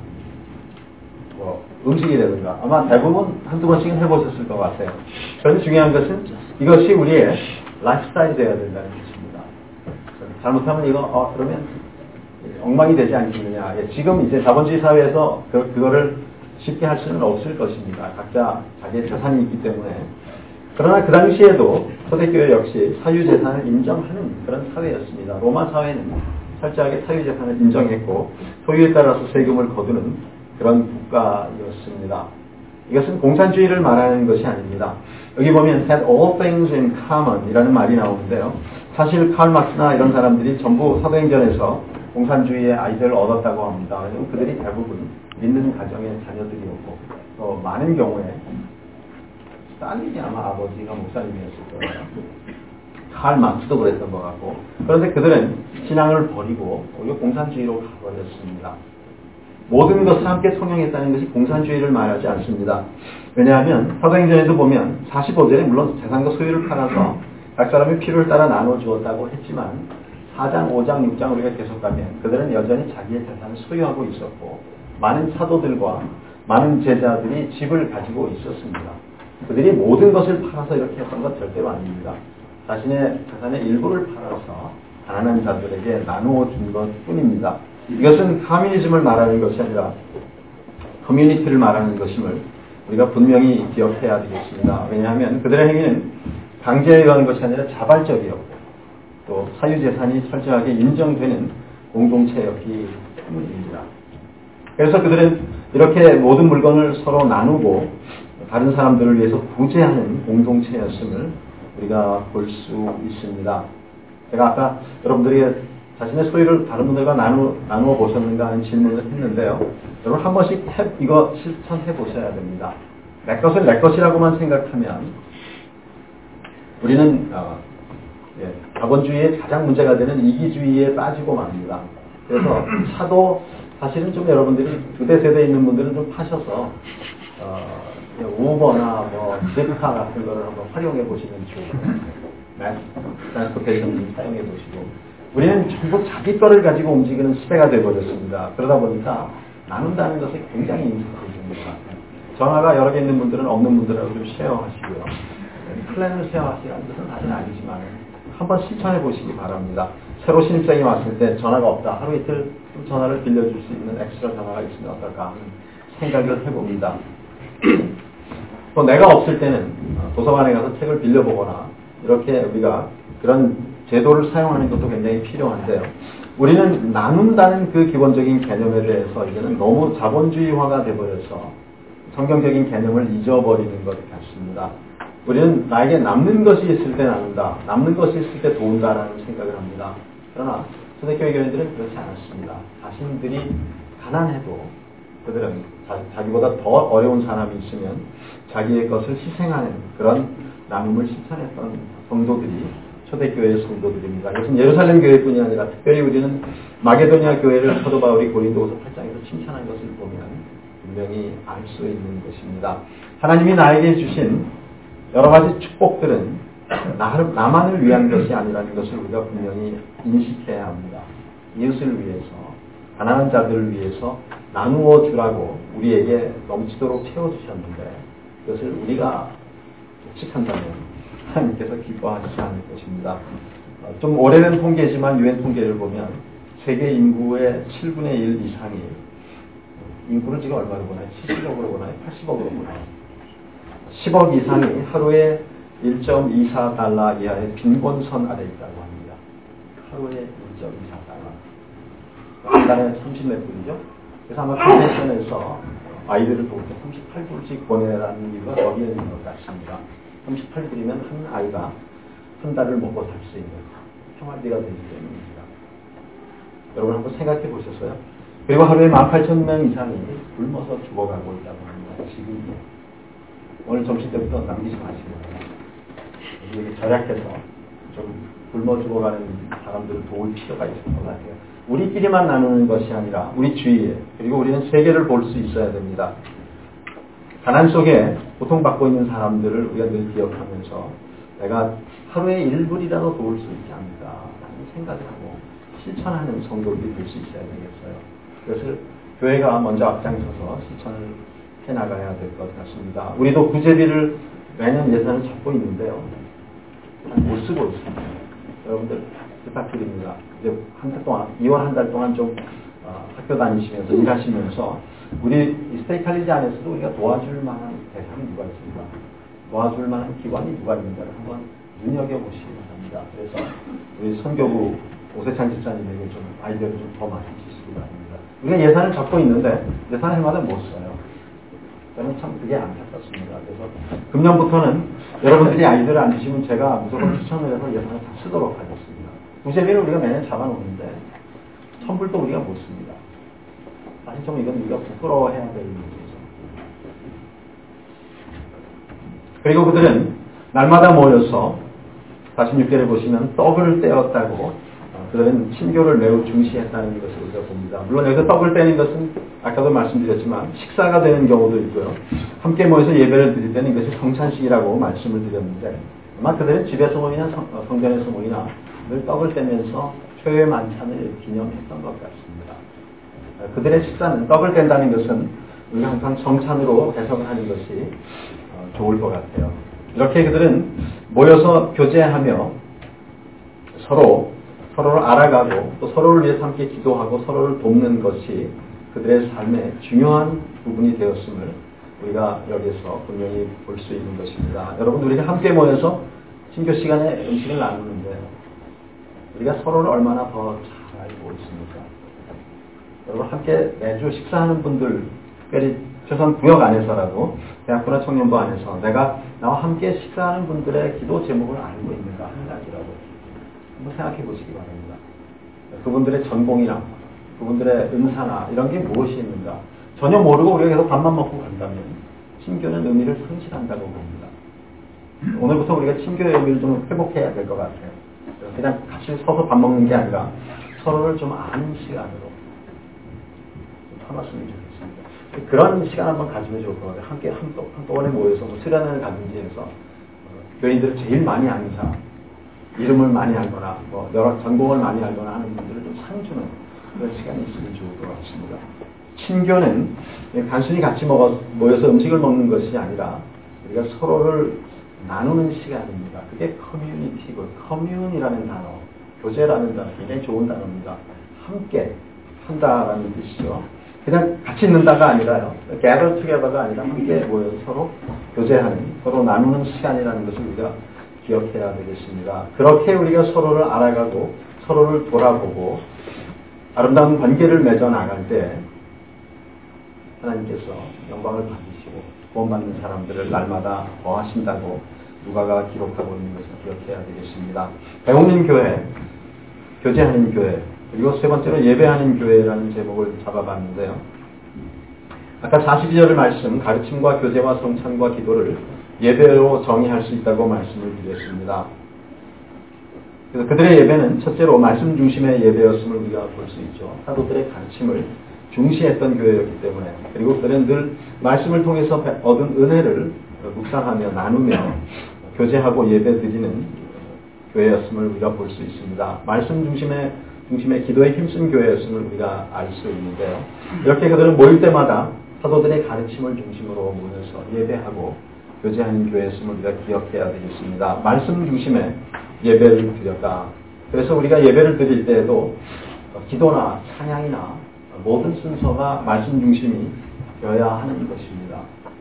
음식이라든가 아마 대부분 한두 번씩은 해보셨을 것 같아요. 그런데 중요한 것은 이것이 우리의 라이프스타일이 되어야 된다는 것입니다. 잘못하면 이거 그러면 엉망이 되지 않겠느냐. 지금 이제 자본주의 사회에서 그거를 쉽게 할 수는 없을 것입니다. 각자 자기의 재산이 있기 때문에. 그러나 그 당시에도 초대교회 역시 사유재산을 인정하는 그런 사회였습니다. 로마 사회는 철저하게 사유재산을 인정했고 소유에 따라서 세금을 거두는 그런 국가였습니다. 이것은 공산주의를 말하는 것이 아닙니다. 여기 보면 had all things in common 이라는 말이 나오는데요. 사실 칼 막스나 이런 사람들이 전부 사도행전에서 공산주의의 아이디어를 얻었다고 합니다. 왜냐하면 그들이 대부분 믿는 가정의 자녀들이었고 또 많은 경우에 스탈린이 아마 아버지가 목사님이었을 거예요. 칼 막스도 그랬던 것 같고 그런데 그들은 신앙을 버리고 오히려 공산주의로 가버렸습니다. 모든 것을 함께 통용했다는 것이 공산주의를 말하지 않습니다. 왜냐하면 사도행전에도 보면 45절에 물론 재산과 소유를 팔아서 각 사람의 필요를 따라 나눠 주었다고 했지만 4장, 5장, 6장 우리가 계속 가면 그들은 여전히 자기의 재산을 소유하고 있었고 많은 사도들과 많은 제자들이 집을 가지고 있었습니다. 그들이 모든 것을 팔아서 이렇게 했던 것 절대로 아닙니다. 자신의 재산의 일부를 팔아서 가난한 자들에게 나누어 준 것 뿐입니다. 이것은 커뮤니즘을 말하는 것이 아니라 커뮤니티를 말하는 것임을 우리가 분명히 기억해야 되겠습니다. 왜냐하면 그들의 행위는 강제에 의한 것이 아니라 자발적이었고 또 사유재산이 철저하게 인정되는 공동체였기 때문입니다. 그래서 그들은 이렇게 모든 물건을 서로 나누고 다른 사람들을 위해서 구제하는 공동체였음을 우리가 볼 수 있습니다. 제가 아까 여러분들이 자신의 소유를 다른 분들과 나누어 보셨는가 하는 질문을 했는데요. 여러분 한 번씩 이거 실천해 보셔야 됩니다. 내 것을 내 것이라고만 생각하면 우리는 자본주의의 가장 문제가 되는 이기주의에 빠지고 맙니다. 그래서 차도 사실은 좀 여러분들이 두대 세대 있는 분들은 좀 파셔서 우버나 지프카 같은 거를 한번 활용해 보시면 좋고요. 매스 트랜스포테이션 좀 사용해 보시고, 우리는 전부 자기 거를 가지고 움직이는 시대가 되어버렸습니다. 그러다 보니까 나눈다는 것이 굉장히 인식적입니다. 전화가 여러 개 있는 분들은 없는 분들하고 좀 쉐어하시고요. 플랜을 쉐어하시라는 것은 사실 아니지만 한번 실천해 보시기 바랍니다. 새로 신입생이 왔을 때 전화가 없다. 하루 이틀 전화를 빌려줄 수 있는 엑스트라 전화가 있으면 어떨까 하는 생각을 해봅니다. 또 내가 없을 때는 도서관에 가서 책을 빌려보거나 이렇게 우리가 그런 제도를 사용하는 것도 굉장히 필요한데요. 우리는 나눈다는 그 기본적인 개념에 대해서 이제는 너무 자본주의화가 되어버려서 성경적인 개념을 잊어버리는 것 같습니다. 우리는 나에게 남는 것이 있을 때 나눈다, 남는 것이 있을 때 도운다라는 생각을 합니다. 그러나 초대교회 교인들은 그렇지 않았습니다. 자신들이 가난해도 그들은 자기보다 더 어려운 사람이 있으면 자기의 것을 희생하는 그런 나눔을 실천했던 성도들이 초대교회의 성도들입니다. 이것은 예루살렘 교회뿐이 아니라 특별히 우리는 마게도니아 교회를 사도 바울이 고린도후서 8장에서 칭찬한 것을 보면 분명히 알 수 있는 것입니다. 하나님이 나에게 주신 여러 가지 축복들은 나만을 위한 것이 아니라는 것을 우리가 분명히 인식해야 합니다. 이웃을 위해서, 가난한 자들을 위해서 나누어 주라고 우리에게 넘치도록 채워주셨는데 그것을 우리가 독식한다면 하나님께서 기뻐하시지 않을 것입니다. 좀 오래된 통계지만 유엔 통계를 보면 세계 인구의 7분의 1 이상이, 인구를 지금 얼마로 보나요? 70억으로 보나요? 80억으로 보나요? 10억 이상이 하루에 1.24달러 이하의 빈곤선 아래 있다고 합니다. 하루에 1.24달러. 한 달에 30몇 불이죠? 그래서 아마 컨벤션에서 아이들을 도울 때 38불씩 보내라는 이유가 거기에 있는 것 같습니다. 38불이면 한 아이가 한 달을 먹고 살 수 있는 생활비가 되기 때문입니다. 여러분 한번 생각해 보셨어요? 그리고 하루에 18,000명 이상이 굶어서 죽어가고 있다고 합니다. 지금 오늘 점심 때부터 남기지 마시고 여기 절약해서 좀 굶어 죽어가는 사람들을 도울 필요가 있을 것 같아요. 우리끼리만 나누는 것이 아니라 우리 주위에, 그리고 우리는 세계를 볼 수 있어야 됩니다. 가난 속에 고통받고 있는 사람들을 우리가 늘 기억하면서 내가 하루에 1불이라도 도울 수 있지 않을까라는 생각을 하고 실천하는 성도들이 될 수 있어야 되겠어요. 그것을 교회가 먼저 앞장서서 실천을 해나가야 될 것 같습니다. 우리도 구제비를 매년 예산을 잡고 있는데요. 못 쓰고 있습니다. 여러분들 부탁드립니다. 이제 한 달 동안, 2월 한 달 동안 좀 학교 다니시면서 일하시면서 우리 스테이칼리지 안에서도 우리가 도와줄 만한 대상이 누가 있습니까? 도와줄 만한 기관이 누가 있는가를 한번 눈여겨보시기 바랍니다. 그래서 우리 선교부 오세찬 집사님에게 좀 아이디어를 좀 더 많이 주시기 바랍니다. 우리가 예산을 잡고 있는데 예산을 해마다 못 써요. 저는 참 그게 안타깝습니다. 그래서 금년부터는 여러분들이 아이디어를 안 주시면 제가 무조건 추천을 해서 예산을 다 쓰도록 하겠습니다. 구제비를 우리가 매년 잡아놓는데 천불도 우리가 못 씁니다. 사실 좀 이건 우리가 부끄러워해야 될 문제죠. 그리고 그들은 날마다 모여서 46절에 보시면 떡을 떼었다고 그들은 친교를 매우 중시했다는 것을 우리가 봅니다. 물론 여기서 떡을 떼는 것은 아까도 말씀드렸지만 식사가 되는 경우도 있고요. 함께 모여서 예배를 드릴 때는 이것이 성찬식이라고 말씀을 드렸는데 아마 그들은 집에서 모이나 성전에서 모이나 늘 떡을 떼면서 초회 만찬을 기념했던 것 같습니다. 그들의 식사는 떡을 뗀다는 것은 우리가 항상 성찬으로 해석을 하는 것이 좋을 것 같아요. 이렇게 그들은 모여서 교제하며 서로를 알아가고 또 서로를 위해서 함께 기도하고 서로를 돕는 것이 그들의 삶의 중요한 부분이 되었음을 우리가 여기서 분명히 볼 수 있는 것입니다. 여러분, 우리가 함께 모여서 신교 시간에 음식을 나누는데 우리가 서로를 얼마나 더 잘 알고 있습니까? 여러분, 함께 매주 식사하는 분들 특별히 최소한 구역 안에서라도 대학교나 청년부 안에서 내가 나와 함께 식사하는 분들의 기도 제목을 알고 있는가 한 가지라도 한번 생각해 보시기 바랍니다. 그분들의 전공이나 그분들의 은사나 이런 게 무엇이 있는가 전혀 모르고 우리가 계속 밥만 먹고 간다면 친교는 의미를 상실한다고 봅니다. 오늘부터 우리가 친교의 의미를 좀 회복해야 될 것 같아요. 그냥 같이 서서 밥 먹는 게 아니라 서로를 좀 아는 시간으로 좀 삼았으면 좋겠습니다. 그런 시간 한번 가지면 좋을 것 같아요. 함께 한꺼번에 모여서 뭐 수련회를 가든지 해서 교인들을 제일 많이 아는 사람, 이름을 많이 알거나 뭐 여러 전공을 많이 알거나 하는 분들을 좀 상주는 그런 시간이 있으면 좋을 것 같습니다. 친교는 단순히 같이 모여서 음식을 먹는 것이 아니라 우리가 서로를 나누는 시간입니다. 그게 커뮤니티고 커뮤니라는 단어, 교제라는 단어 굉장히 좋은 단어입니다. 함께 한다라는 뜻이죠. 그냥 같이 있는다가 아니라요. gather together가 아니라 함께 모여서 서로 교제하는, 서로 나누는 시간이라는 것을 우리가 기억해야 되겠습니다. 그렇게 우리가 서로를 알아가고 서로를 돌아보고 아름다운 관계를 맺어 나갈 때 하나님께서 영광을 받으시고 구원받는 사람들을 날마다 더하신다고 누가가 기록하고 있는 것을 기억해야 되겠습니다. 배우는 교회, 교제하는 교회, 그리고 세 번째로 예배하는 교회라는 제목을 잡아봤는데요. 아까 42절 말씀, 가르침과 교제와 성찬과 기도를 예배로 정의할 수 있다고 말씀을 드렸습니다. 그래서 그들의 예배는 첫째로 말씀 중심의 예배였음을 우리가 볼 수 있죠. 사도들의 가르침을 중시했던 교회였기 때문에, 그리고 그들은 늘 말씀을 통해서 얻은 은혜를 묵상하며 나누며 교제하고 예배드리는 교회였음을 우리가 볼 수 있습니다. 말씀 중심의 기도에 힘쓴 교회였음을 우리가 알 수 있는데요. 이렇게 그들은 모일 때마다 사도들의 가르침을 중심으로 모여서 예배하고 교제하는 교회였음을 우리가 기억해야 되겠습니다. 말씀 중심의 예배를 드렸다. 그래서 우리가 예배를 드릴 때에도 기도나 찬양이나 모든 순서가 말씀 중심이 되어야 하는 것입니다.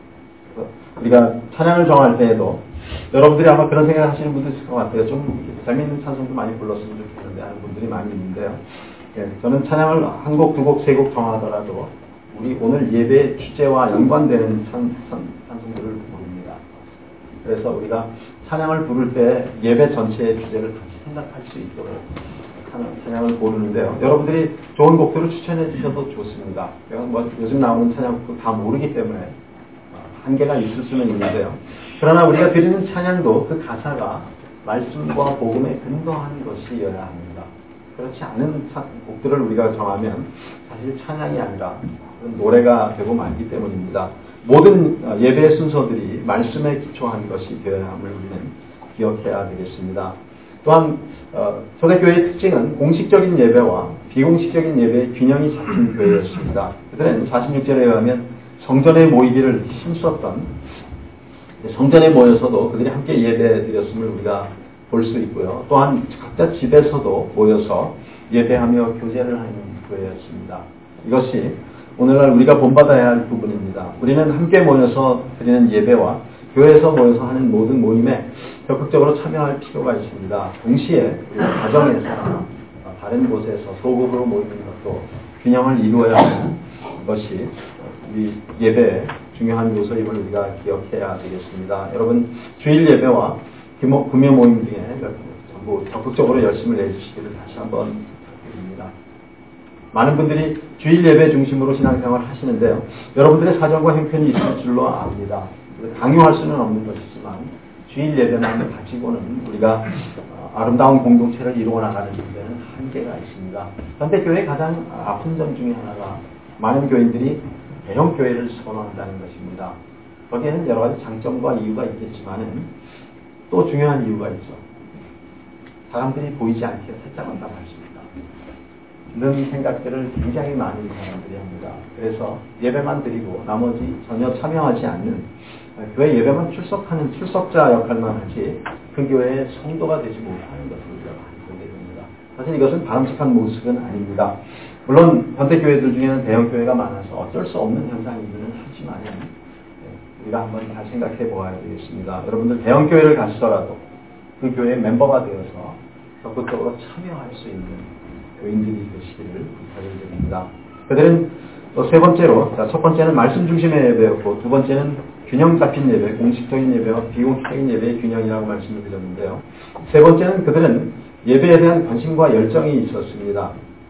우리가 찬양을 정할 때에도 여러분들이 아마 그런 생각을 하시는 분도 있을 것 같아요. 좀 재미있는 찬송도 많이 불렀으면 좋겠는데 하는 분들이 많이 있는데요. 저는 찬양을 한 곡, 두 곡, 세 곡 정하더라도 우리 오늘 예배의 주제와 연관되는 찬송들을 부릅니다. 그래서 우리가 찬양을 부를 때 예배 전체의 주제를 같이 생각할 수 있도록 찬양을 고르는데요. 여러분들이 좋은 곡들을 추천해 주셔도 좋습니다. 뭐 요즘 나오는 찬양도 다 모르기 때문에 한계가 있을 수는 있는데요. 그러나 우리가 드리는 찬양도 그 가사가 말씀과 복음에 근거하는 것이어야 합니다. 그렇지 않은 곡들을 우리가 정하면 사실 찬양이 아니라 노래가 되고 말기 때문입니다. 모든 예배의 순서들이 말씀에 기초한 것이 되어야 함을 우리는 기억해야 되겠습니다. 또한 초대교회의 특징은 공식적인 예배와 비공식적인 예배의 균형이 잡힌 교회였습니다. 그들은 46절에 의하면 성전에 모이기를 힘썼던, 성전에 모여서도 그들이 함께 예배 드렸음을 우리가 볼 수 있고요. 또한 각자 집에서도 모여서 예배하며 교제를 하는 교회였습니다. 이것이 오늘날 우리가 본받아야 할 부분입니다. 우리는 함께 모여서 드리는 예배와 교회에서 모여서 하는 모든 모임에 적극적으로 참여할 필요가 있습니다. 동시에 우리가 가정에서나 다른 곳에서 소극으로 모이는 것도 균형을 이루어야 하는 것이 우리 예배의 중요한 요소임을 우리가 기억해야 되겠습니다. 여러분, 주일 예배와 금요 모임 중에 전부 적극적으로 열심을 내주시기를 다시 한번 부탁드립니다. 많은 분들이 주일 예배 중심으로 신앙생활을 하시는데요. 여러분들의 사정과 형편이 있을 줄로 압니다. 강요할 수는 없는 것이지만 주일 예배만 가지고는 우리가 아름다운 공동체를 이루어 나가는 데는 한계가 있습니다. 그런데 교회의 가장 아픈 점 중에 하나가 많은 교인들이 대형 교회를 선호한다는 것입니다. 거기에는 여러 가지 장점과 이유가 있겠지만은 또 중요한 이유가 있죠. 사람들이 보이지 않게 살짝 한다고 하십니다. 이런 생각들을 굉장히 많은 사람들이 합니다. 그래서 예배만 드리고 나머지 전혀 참여하지 않는 교회 예배만 출석하는 출석자 역할만 하지 그 교회의 성도가 되지 못하는 것을 우리가 많이 보게 됩니다. 사실 이것은 바람직한 모습은 아닙니다. 물론 현대교회들 중에는 대형교회가 많아서 어쩔 수 없는 현상이기는 하지만 우리가 한번 잘 생각해 보아야 되겠습니다. 여러분들 대형교회를 가시더라도 그 교회의 멤버가 되어서 적극적으로 참여할 수 있는 교인들이 되시기를 부탁을 드립니다. 그들은 또 세 번째로, 첫 번째는 말씀 중심의 예배였고, 두 번째는 균형 잡힌 예배, 공식적인 예배와 비공식적인 예배의 균형이라고 말씀을 드렸는데요. 세 번째는 그들은 예배에 대한 관심과 열정이 있었습니다.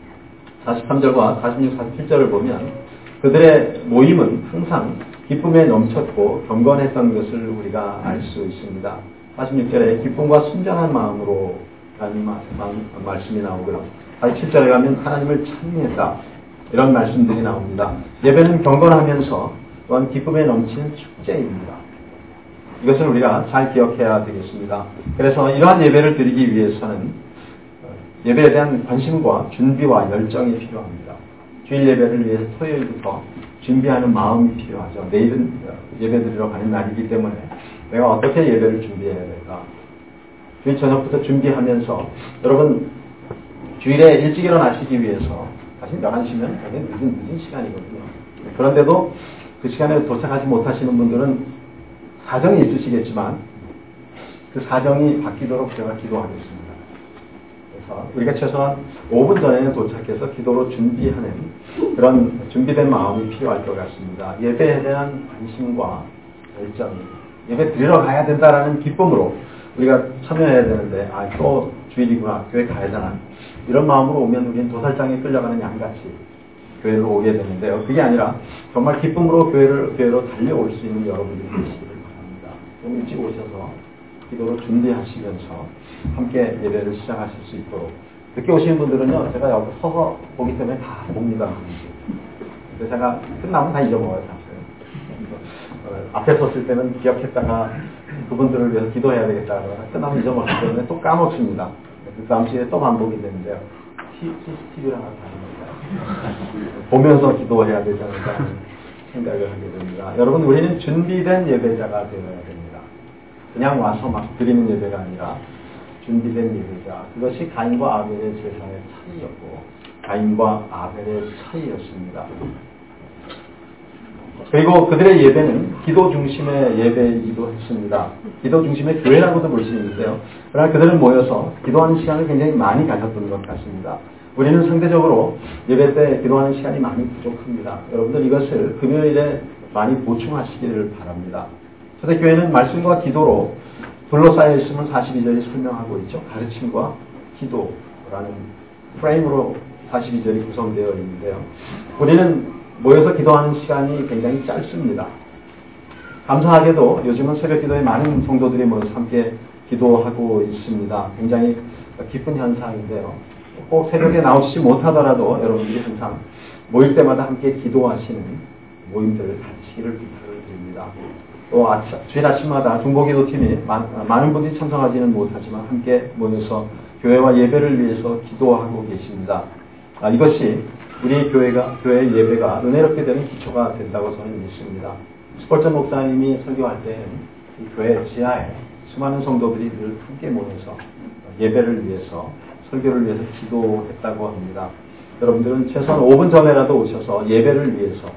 43절과 46, 47절을 보면 그들의 모임은 항상 기쁨에 넘쳤고 경건했던 것을 우리가 알 수 있습니다. 46절에 기쁨과 순전한 마음으로 라는 말씀이 나오고요. 47절에 가면 하나님을 찬미했다. 이런 말씀들이 나옵니다. 예배는 경건하면서 또한 기쁨에 넘치는 축제입니다. 이것을 우리가 잘 기억해야 되겠습니다. 그래서 이러한 예배를 드리기 위해서는 예배에 대한 관심과 준비와 열정이 필요합니다. 주일 예배를 위해서 토요일부터 준비하는 마음이 필요하죠. 내일은 예배 드리러 가는 날이기 때문에 내가 어떻게 예배를 준비해야 될까? 주일 저녁부터 준비하면서 여러분 주일에 일찍 일어나시기 위해서 사실 11시면 되게 늦은 시간이거든요. 그런데도 그 시간에 도착하지 못하시는 분들은 사정이 있으시겠지만 그 사정이 바뀌도록 제가 기도하겠습니다. 그래서 우리가 최소한 5분 전에는 도착해서 기도로 준비하는 그런 준비된 마음이 필요할 것 같습니다. 예배에 대한 관심과 열정, 예배 드리러 가야 된다라는 기쁨으로 우리가 참여해야 되는데 또 주일이구나, 교회 가야 되나, 이런 마음으로 오면 우리는 도살장에 끌려가는 양같이 교회로 오게 되는데요. 그게 아니라 정말 기쁨으로 교회로 달려올 수 있는 여러분들이 되시기를 바랍니다. 좀 일찍 오셔서 기도로 준비하시면서 함께 예배를 시작하실 수 있도록. 늦게 오시는 분들은요, 제가 여기 서서 보기 때문에 다 봅니다. 근데 제가 끝나면 다 잊어먹어요, 사실. 앞에 섰을 때는 기억했다가 그분들을 위해서 기도해야 되겠다 그러나 끝나면 잊어먹기 때문에 또 까먹습니다. 그 다음 주에 또 반복이 되는데요. CCTV를 하나 다릅니다. 보면서 기도해야 되지 않을까 하는 생각을 하게 됩니다. 여러분, 우리는 준비된 예배자가 되어야 됩니다. 그냥 와서 막 드리는 예배가 아니라 준비된 예배자. 그것이 가인과 아벨의 제사의 차이였고 가인과 아벨의 차이였습니다. 그리고 그들의 예배는 기도 중심의 예배이기도 했습니다. 기도 중심의 교회라고도 볼 수 있는데요. 그러나 그들은 모여서 기도하는 시간을 굉장히 많이 가졌던 것 같습니다. 우리는 상대적으로 예배 때 기도하는 시간이 많이 부족합니다. 여러분들 이것을 금요일에 많이 보충하시기를 바랍니다. 초대교회는 말씀과 기도로 둘러싸여 있음을 42절이 설명하고 있죠. 가르침과 기도라는 프레임으로 42절이 구성되어 있는데요. 우리는 모여서 기도하는 시간이 굉장히 짧습니다. 감사하게도 요즘은 새벽 기도에 많은 성도들이 모여서 함께 기도하고 있습니다. 굉장히 기쁜 현상인데요. 꼭 새벽에 나오시지 못하더라도 여러분들이 항상 모일 때마다 함께 기도하시는 모임들을 가지시기를 부탁을 드립니다. 또 주일 아침마다 중보기도팀이 많은 분들이 참석하지는 못하지만 함께 모여서 교회와 예배를 위해서 기도하고 계십니다. 이것이 우리 교회의 예배가 은혜롭게 되는 기초가 된다고 저는 믿습니다. 스폴전 목사님이 설교할 때 이 교회 지하에 수많은 성도들이 늘 함께 모여서 예배를 위해서, 설교를 위해서 기도했다고 합니다. 여러분들은 최소한 5분 전에라도 오셔서 예배를 위해서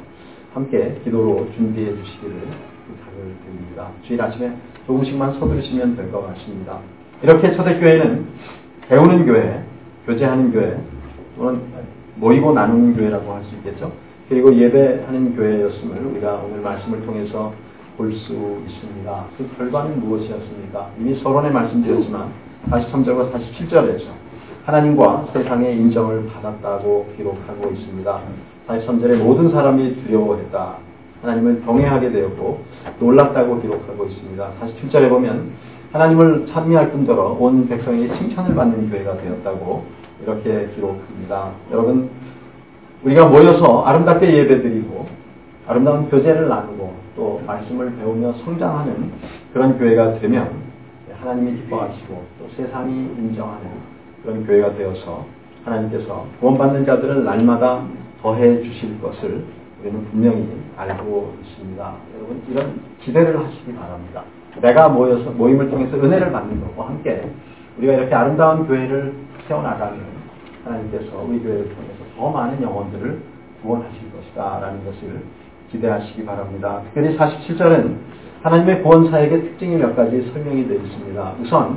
함께 기도로 준비해 주시기를 부탁을 드립니다. 주일 아침에 조금씩만 서두르시면 될 것 같습니다. 이렇게 초대교회는 배우는 교회, 교제하는 교회, 또는 모이고 나누는 교회라고 할 수 있겠죠. 그리고 예배하는 교회였음을 우리가 오늘 말씀을 통해서 볼 수 있습니다. 그 결과는 무엇이었습니까? 이미 서론에 말씀드렸지만 43절과 47절에서 하나님과 세상의 인정을 받았다고 기록하고 있습니다. 43절에 모든 사람이 두려워했다. 하나님을 경외하게 되었고 놀랐다고 기록하고 있습니다. 47절에 보면 하나님을 찬미할 뿐더러 온 백성에게 칭찬을 받는 교회가 되었다고 이렇게 기록합니다. 여러분, 우리가 모여서 아름답게 예배드리고 아름다운 교제를 나누고 또 말씀을 배우며 성장하는 그런 교회가 되면 하나님이 기뻐하시고 또 세상이 인정하는 그런 교회가 되어서 하나님께서 구원받는 자들을 날마다 더해 주실 것을 우리는 분명히 알고 있습니다. 여러분, 이런 기대를 하시기 바랍니다. 내가 모임을 통해서 은혜를 받는 것과 함께 우리가 이렇게 아름다운 교회를 세워나가면 하나님께서 우리 교회를 통해서 더 많은 영혼들을 구원하실 것이다 라는 것을 기대하시기 바랍니다. 특별히 47절은 하나님의 구원 사역의 특징이 몇 가지 설명이 되어 있습니다. 우선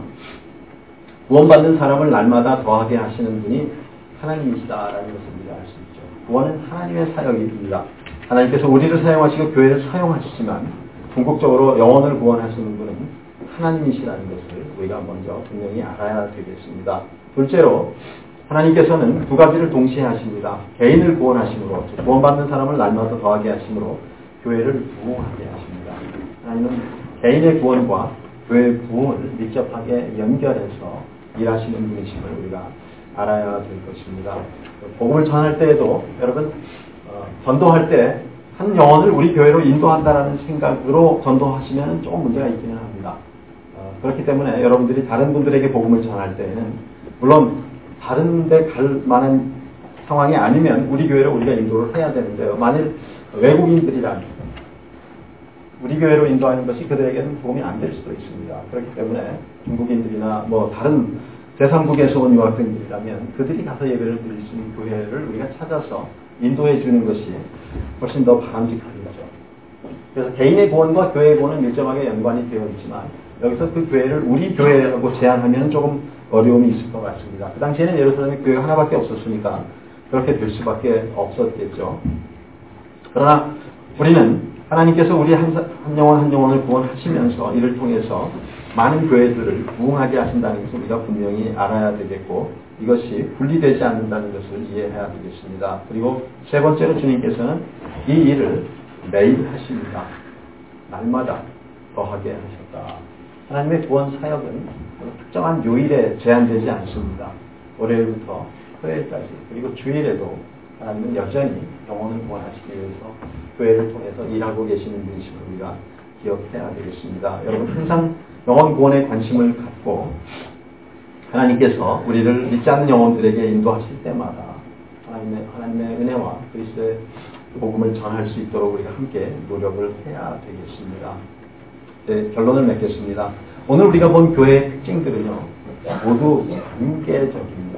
구원받는 사람을 날마다 더하게 하시는 분이 하나님이시다라는 것을 우리가 알 수 있죠. 구원은 하나님의 사역입니다. 하나님께서 우리를 사용하시고 교회를 사용하시지만 궁극적으로 영혼을 구원하시는 분은 하나님이시라는 것을 우리가 먼저 분명히 알아야 되겠습니다. 둘째로 하나님께서는 두 가지를 동시에 하십니다. 개인을 구원하심으로, 구원받는 사람을 날마다 더하게 하심으로 교회를 부흥하게 하십니다. 하나님은 개인의 구원과 교회의 부흥을 밀접하게 연결해서 일하시는 분이심을 우리가 알아야 될 것입니다. 복음을 전할 때에도 여러분 전도할 때 한 영혼을 우리 교회로 인도한다라는 생각으로 전도하시면 조금 문제가 있기는 합니다. 그렇기 때문에 여러분들이 다른 분들에게 복음을 전할 때에는 물론 다른 데 갈 만한 상황이 아니면 우리 교회로 우리가 인도를 해야 되는데요. 만일 외국인들이라면 우리 교회로 인도하는 것이 그들에게는 도움이 안 될 수도 있습니다. 그렇기 때문에 중국인들이나 뭐 다른 제3국에서 온 유학생들이라면 그들이 가서 예배를 드릴 수 있는 교회를 우리가 찾아서 인도해 주는 것이 훨씬 더 바람직하겠죠. 그래서 개인의 구원과 교회의 구원은 밀접하게 연관이 되어 있지만 여기서 그 교회를 우리 교회라고 제안하면 조금 어려움이 있을 것 같습니다. 그 당시에는 예루살렘에 교회가 하나밖에 없었으니까 그렇게 될 수밖에 없었겠죠. 그러나 우리는 하나님께서 우리 한 영혼 한 영혼을 구원하시면서 이를 통해서 많은 교회들을 부흥하게 하신다는 것을 우리가 분명히 알아야 되겠고 이것이 분리되지 않는다는 것을 이해해야 되겠습니다. 그리고 세 번째로 주님께서는 이 일을 매일 하십니다. 날마다 더하게 하셨다. 하나님의 구원 사역은 특정한 요일에 제한되지 않습니다. 월요일부터 토요일까지 그리고 주일에도 하나님은 여전히 영혼을 구원하시기 위해서 교회를 통해서 일하고 계시는 분이심을 우리가 기억해야 되겠습니다. 여러분 항상 영혼 구원에 관심을 갖고 하나님께서 우리를 믿지 않는 영혼들에게 인도하실 때마다 하나님의 은혜와 그리스도의 복음을 전할 수 있도록 우리가 함께 노력을 해야 되겠습니다. 네, 결론을 맺겠습니다. 오늘 우리가 본 교회의 특징들은요 모두 관계적입니다.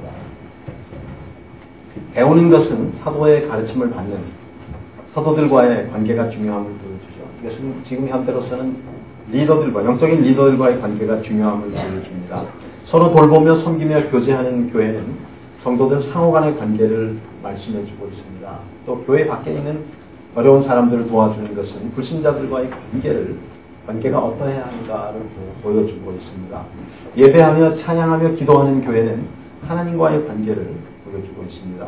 배우는 것은 사도의 가르침을 받는 사도들과의 관계가 중요함을 보여주죠. 이것은 지금 현대로서는 리더들과 영적인 리더들과의 관계가 중요함을 보여줍니다. 서로 돌보며 섬기며 교제하는 교회는 성도들 상호 간의 관계를 말씀해주고 있습니다. 또 교회 밖에 있는 어려운 사람들을 도와주는 것은 불신자들과의 관계가 어떠해야 하는가를 보여주고 있습니다. 예배하며 찬양하며 기도하는 교회는 하나님과의 관계를 보여주고 있습니다.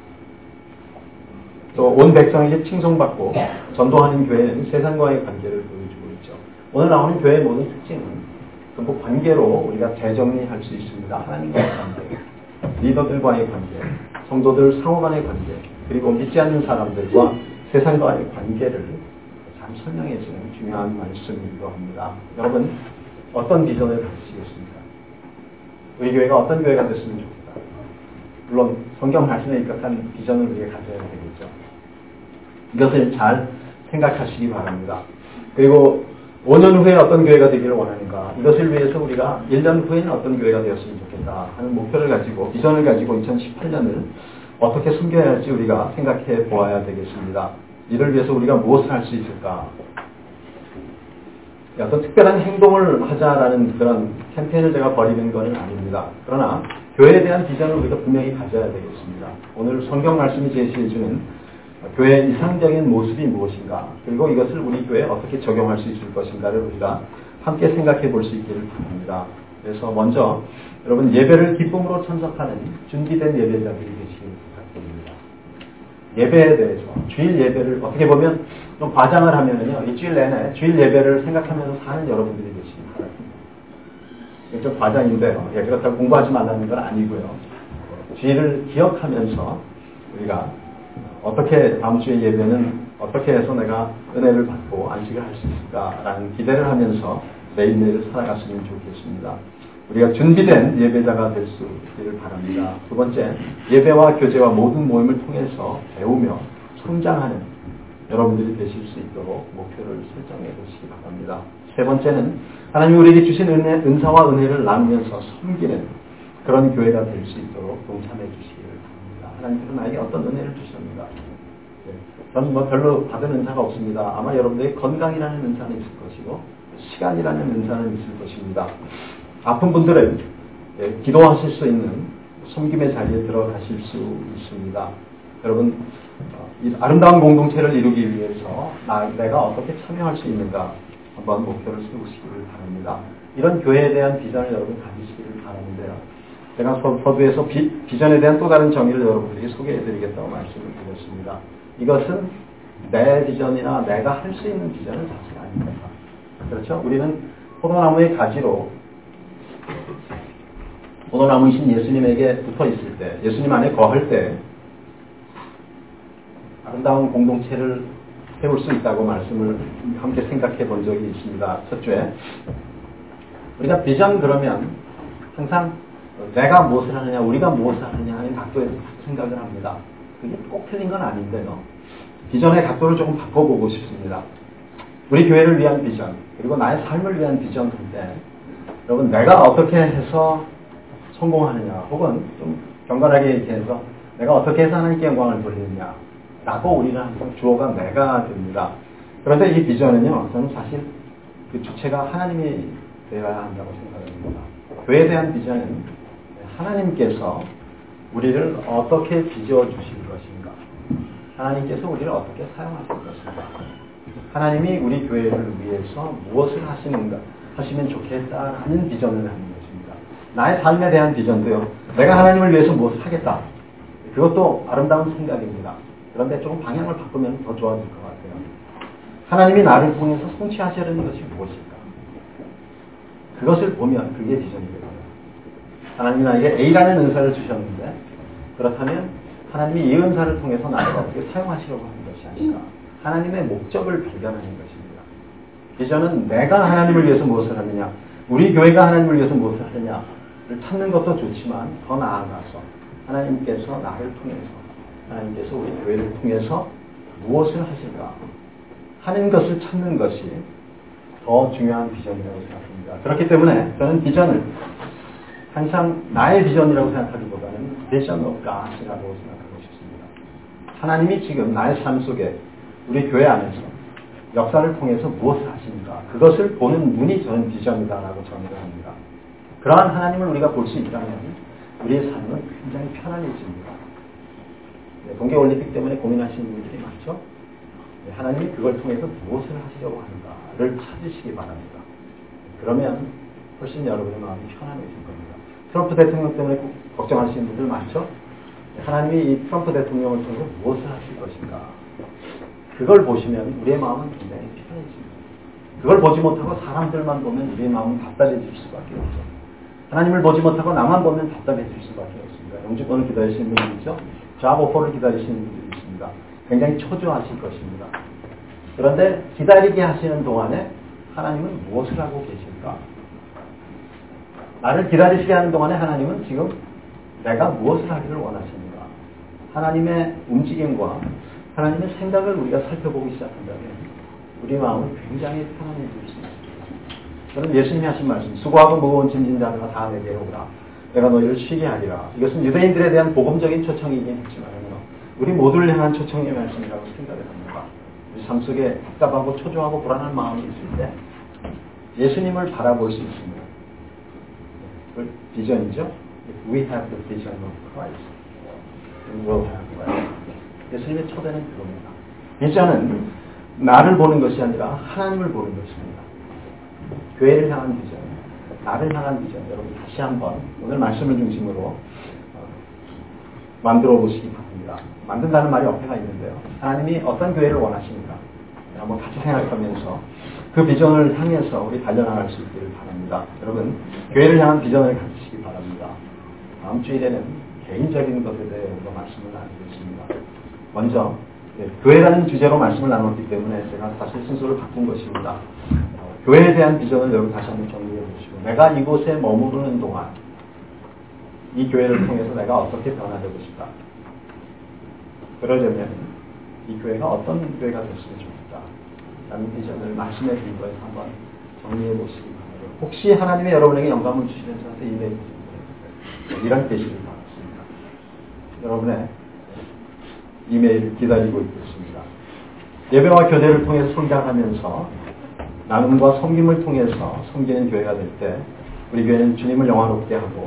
또 온 백성에게 칭송받고 전도하는 교회는 세상과의 관계를 보여주고 있죠. 오늘 나오는 교회의 모든 특징은 전부 관계로 우리가 재정리할 수 있습니다. 하나님과의 관계, 리더들과의 관계, 성도들 상호 간의 관계, 그리고 믿지 않는 사람들과 세상과의 관계를 잘 설명해주는 중요한 말씀이기도 합니다. 여러분 어떤 비전을 가지시겠습니까? 우리 교회가 어떤 교회가 됐으면 좋겠다. 물론 성경 말씀에 입각한 비전을 우리가 가져야 되겠죠. 이것을 잘 생각하시기 바랍니다. 그리고 5년 후에 어떤 교회가 되기를 원하는가, 이것을 위해서 우리가 1년 후에는 어떤 교회가 되었으면 좋겠다 하는 목표를 가지고 비전을 가지고 2018년을 어떻게 숨겨야 할지 우리가 생각해 보아야 되겠습니다. 이를 위해서 우리가 무엇을 할 수 있을까? 어떤 특별한 행동을 하자라는 그런 캠페인을 제가 벌이는 것은 아닙니다. 그러나 교회에 대한 비전을 우리가 분명히 가져야 되겠습니다. 오늘 성경 말씀이 제시해주는 교회의 이상적인 모습이 무엇인가, 그리고 이것을 우리 교회에 어떻게 적용할 수 있을 것인가를 우리가 함께 생각해 볼 수 있기를 바랍니다. 그래서 먼저 여러분 예배를 기쁨으로 참석하는 준비된 예배자들이 되시길 부탁드립니다. 예배에 대해서 주일 예배를 어떻게 보면 좀 과장을 하면은요, 일주일 내내 주일 예배를 생각하면서 사는 여러분들이 되시길 바랍니다. 이게 좀 과장인데요. 그렇다고 공부하지 말라는 건 아니고요. 주일을 기억하면서 우리가 어떻게 다음 주의 예배는 어떻게 해서 내가 은혜를 받고 안식을 할 수 있을까라는 기대를 하면서 매일매일 살아갔으면 좋겠습니다. 우리가 준비된 예배자가 될 수 있기를 바랍니다. 두 번째, 예배와 교제와 모든 모임을 통해서 배우며 성장하는 여러분들이 되실 수 있도록 목표를 설정해 보시기 바랍니다. 세 번째는 하나님이 우리에게 주신 은사와 은혜를 나누면서 섬기는 그런 교회가 될 수 있도록 동참해 주시기를 바랍니다. 하나님께서 나에게 어떤 은혜를 주셨는가? 저는 별로 받은 은사가 없습니다. 아마 여러분들의 건강이라는 은사는 있을 것이고 시간이라는 은사는 있을 것입니다. 아픈 분들은 기도하실 수 있는 섬김의 자리에 들어가실 수 있습니다. 여러분, 이 아름다운 공동체를 이루기 위해서 내가 어떻게 참여할 수 있는가 한번 목표를 세우시기를 바랍니다. 이런 교회에 대한 비전을 여러분 가지시기를 바라는데요. 제가 서두에서 비전에 대한 또 다른 정의를 여러분들에게 소개해드리겠다고 말씀을 드렸습니다. 이것은 내 비전이나 내가 할 수 있는 비전은 자체가 아닙니다. 그렇죠? 우리는 포도나무의 가지로 포도나무이신 예수님에게 붙어 있을 때, 예수님 안에 거할 때 아름다운 공동체를 세울 수 있다고 말씀을 함께 생각해 본 적이 있습니다. 첫째, 우리가 비전 그러면 항상 내가 무엇을 하느냐, 우리가 무엇을 하느냐 하는 각도에서 생각을 합니다. 그게 꼭 틀린 건 아닌데요. 비전의 각도를 조금 바꿔보고 싶습니다. 우리 교회를 위한 비전, 그리고 나의 삶을 위한 비전 인데 여러분, 내가 어떻게 해서 성공하느냐, 혹은 좀 경건하게 얘기해서 내가 어떻게 해서 하나님께 영광을 돌리느냐 라고 우리는 항상 주어가 내가 됩니다. 그런데 이 비전은요, 저는 사실 그 주체가 하나님이 되어야 한다고 생각합니다. 교회에 대한 비전은 하나님께서 우리를 어떻게 빚어 주실 것인가, 하나님께서 우리를 어떻게 사용하실 것인가, 하나님이 우리 교회를 위해서 무엇을 하시면 좋겠다라는 비전을 하는 것입니다. 나의 삶에 대한 비전도요, 내가 하나님을 위해서 무엇을 하겠다, 그것도 아름다운 생각입니다. 그런데 조금 방향을 바꾸면 더 좋아질 것 같아요. 하나님이 나를 통해서 성취하시려는 것이 무엇일까? 그것을 보면 그게 비전이거든요. 하나님이 나에게 A라는 은사를 주셨는데, 그렇다면 하나님이 이 은사를 통해서 나를 어떻게 사용하시려고 하는 것이 아닐까? 하나님의 목적을 발견하는 것입니다. 비전은 내가 하나님을 위해서 무엇을 하느냐, 우리 교회가 하나님을 위해서 무엇을 하느냐를 찾는 것도 좋지만 더 나아가서 하나님께서 나를 통해서, 하나님께서 우리 교회를 통해서 무엇을 하실까 하는 것을 찾는 것이 더 중요한 비전이라고 생각합니다. 그렇기 때문에 저는 비전을 항상 나의 비전이라고 생각하기보다는 비전 오브 갓이라고 생각하고 싶습니다. 하나님이 지금 나의 삶 속에 우리 교회 안에서 역사를 통해서 무엇을 하십니까? 그것을 보는 눈이 저는 비전이다라고 정의를 합니다. 그러한 하나님을 우리가 볼 수 있다면 우리의 삶은 굉장히 편안해집니다. 동계올림픽 때문에 고민하시는 분들이 많죠? 하나님이 그걸 통해서 무엇을 하시려고 하는가를 찾으시기 바랍니다. 그러면 훨씬 여러분의 마음이 편안해질 겁니다. 트럼프 대통령 때문에 걱정하시는 분들 많죠? 하나님이 이 트럼프 대통령을 통해서 무엇을 하실 것인가, 그걸 보시면 우리의 마음은 굉장히 편해집니다. 그걸 보지 못하고 사람들만 보면 우리의 마음은 답답해질 수밖에 없죠. 하나님을 보지 못하고 나만 보면 답답해질 수밖에 없습니다. 영주권을 기다리시는 분들 있죠? 잡 오퍼를 기다리시는 분들이 있습니다. 굉장히 초조하실 것입니다. 그런데 기다리게 하시는 동안에 하나님은 무엇을 하고 계실까? 나를 기다리시게 하는 동안에 하나님은 지금 내가 무엇을 하기를 원하십니까? 하나님의 움직임과 하나님의 생각을 우리가 살펴보기 시작한다면 우리 마음은 굉장히 편안해질 수 있습니다. 저는 예수님이 하신 말씀, 수고하고 무거운 짐진 자들아 다 내게 오라, 내가 너희를 쉬게 하리라. 이것은 유대인들에 대한 복음적인 초청이긴 했지만요, 우리 모두를 향한 초청의 말씀이라고 생각을 합니다. 우리 삶 속에 답답하고 초조하고 불안한 마음이 있을 때 예수님을 바라볼 수 있습니다. 그 비전이죠. We have the vision of Christ. We will have Christ. 예수님의 초대는 그겁니다. 비전은 나를 보는 것이 아니라 하나님을 보는 것입니다. 교회를 향한 비전, 나를 향한 비전, 여러분 다시 한번 오늘 말씀을 중심으로 만들어 보시기 바랍니다. 만든다는 말이 어폐가 있는데요. 하나님이 어떤 교회를 원하십니까? 한번 같이 생각하면서 그 비전을 향해서 우리 달려나갈 수 있기를 바랍니다. 여러분, 교회를 향한 비전을 가지시기 바랍니다. 다음 주일에는 개인적인 것에 대해 우리가 말씀을 나누겠습니다. 먼저 교회라는 주제로 말씀을 나눴기 때문에 제가 사실 순서를 바꾼 것입니다. 교회에 대한 비전을 여러분 다시 한번 정리해 보시고, 내가 이곳에 머무르는 동안 이 교회를 통해서 내가 어떻게 변화되고 싶다. 그러려면 이 교회가 어떤 교회가 됐으면 좋겠다 라는 비전을 말씀해 드린 거에서 한번 정리해 보시기 바랍니다. 혹시 하나님의 여러분에게 영감을 주시면 저한테 이메일 주세요. 이런 계시를 받았습니다. 여러분의 이메일을 기다리고 있겠습니다. 예배와 교제를 통해서 성장하면서 나눔과 섬김을 통해서 섬기는 교회가 될 때 우리 교회는 주님을 영화롭게 하고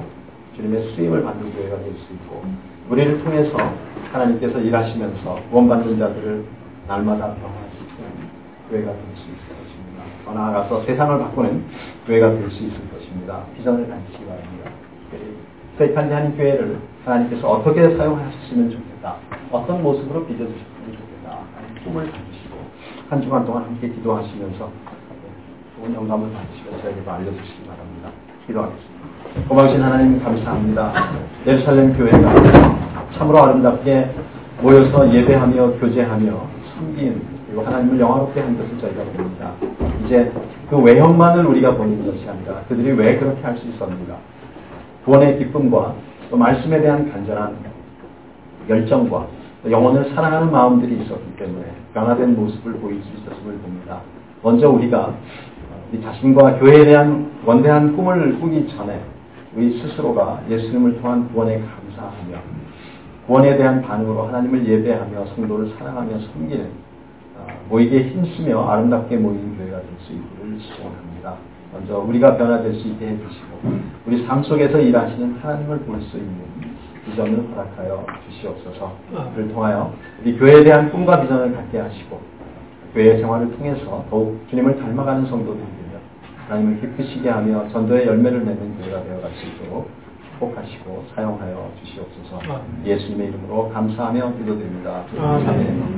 주님의 쓰임을 받는 교회가 될 수 있고 우리를 통해서 하나님께서 일하시면서 구원받는 자들을 날마다 병화시키는 교회가 될 수 있을 것입니다. 더 나아가서 세상을 바꾸는 교회가 될 수 있을 것입니다. 비전을 가지시기 바랍니다. 세이판지 한 교회를 하나님께서 어떻게 사용하셨으면 좋겠다. 어떤 모습으로 빚어주셨으면 좋겠다. 하는 꿈을 가지시고 한 주간 동안 함께 기도하시면서 좋은 영감을 받으시고 저에게도 알려주시기 바랍니다. 기도하겠습니다. 고마우신 하나님 감사합니다. 예루살렘 교회가 참으로 아름답게 모여서 예배하며 교제하며 섬긴 그리고 하나님을 영화롭게 한 것을 저희가 봅니다. 이제 그 외형만을 우리가 보는 것이 아니라 그들이 왜 그렇게 할 수 있었는가. 구원의 기쁨과 또 말씀에 대한 간절한 열정과 영혼을 사랑하는 마음들이 있었기 때문에 변화된 모습을 보일 수 있었음을 봅니다. 먼저 우리가 우리 자신과 교회에 대한 원대한 꿈을 꾸기 전에 우리 스스로가 예수님을 통한 구원에 감사하며 구원에 대한 반응으로 하나님을 예배하며 성도를 사랑하며 섬기는 모이기에 힘쓰며 아름답게 모이는 교회가 될 수 있기를 소원합니다. 먼저 우리가 변화될 수 있게 해주시고 우리 삶 속에서 일하시는 하나님을 볼 수 있는 비전을 허락하여 주시옵소서. 그를 통하여 우리 교회에 대한 꿈과 비전을 갖게 하시고 교회 생활을 통해서 더욱 주님을 닮아가는 성도들이 되며 하나님을 기쁘시게 하며 전도의 열매를 맺는 교회가 되어갈 수 있도록 축복하시고 사용하여 주시옵소서. 예수님의 이름으로 감사하며 기도드립니다. 아멘.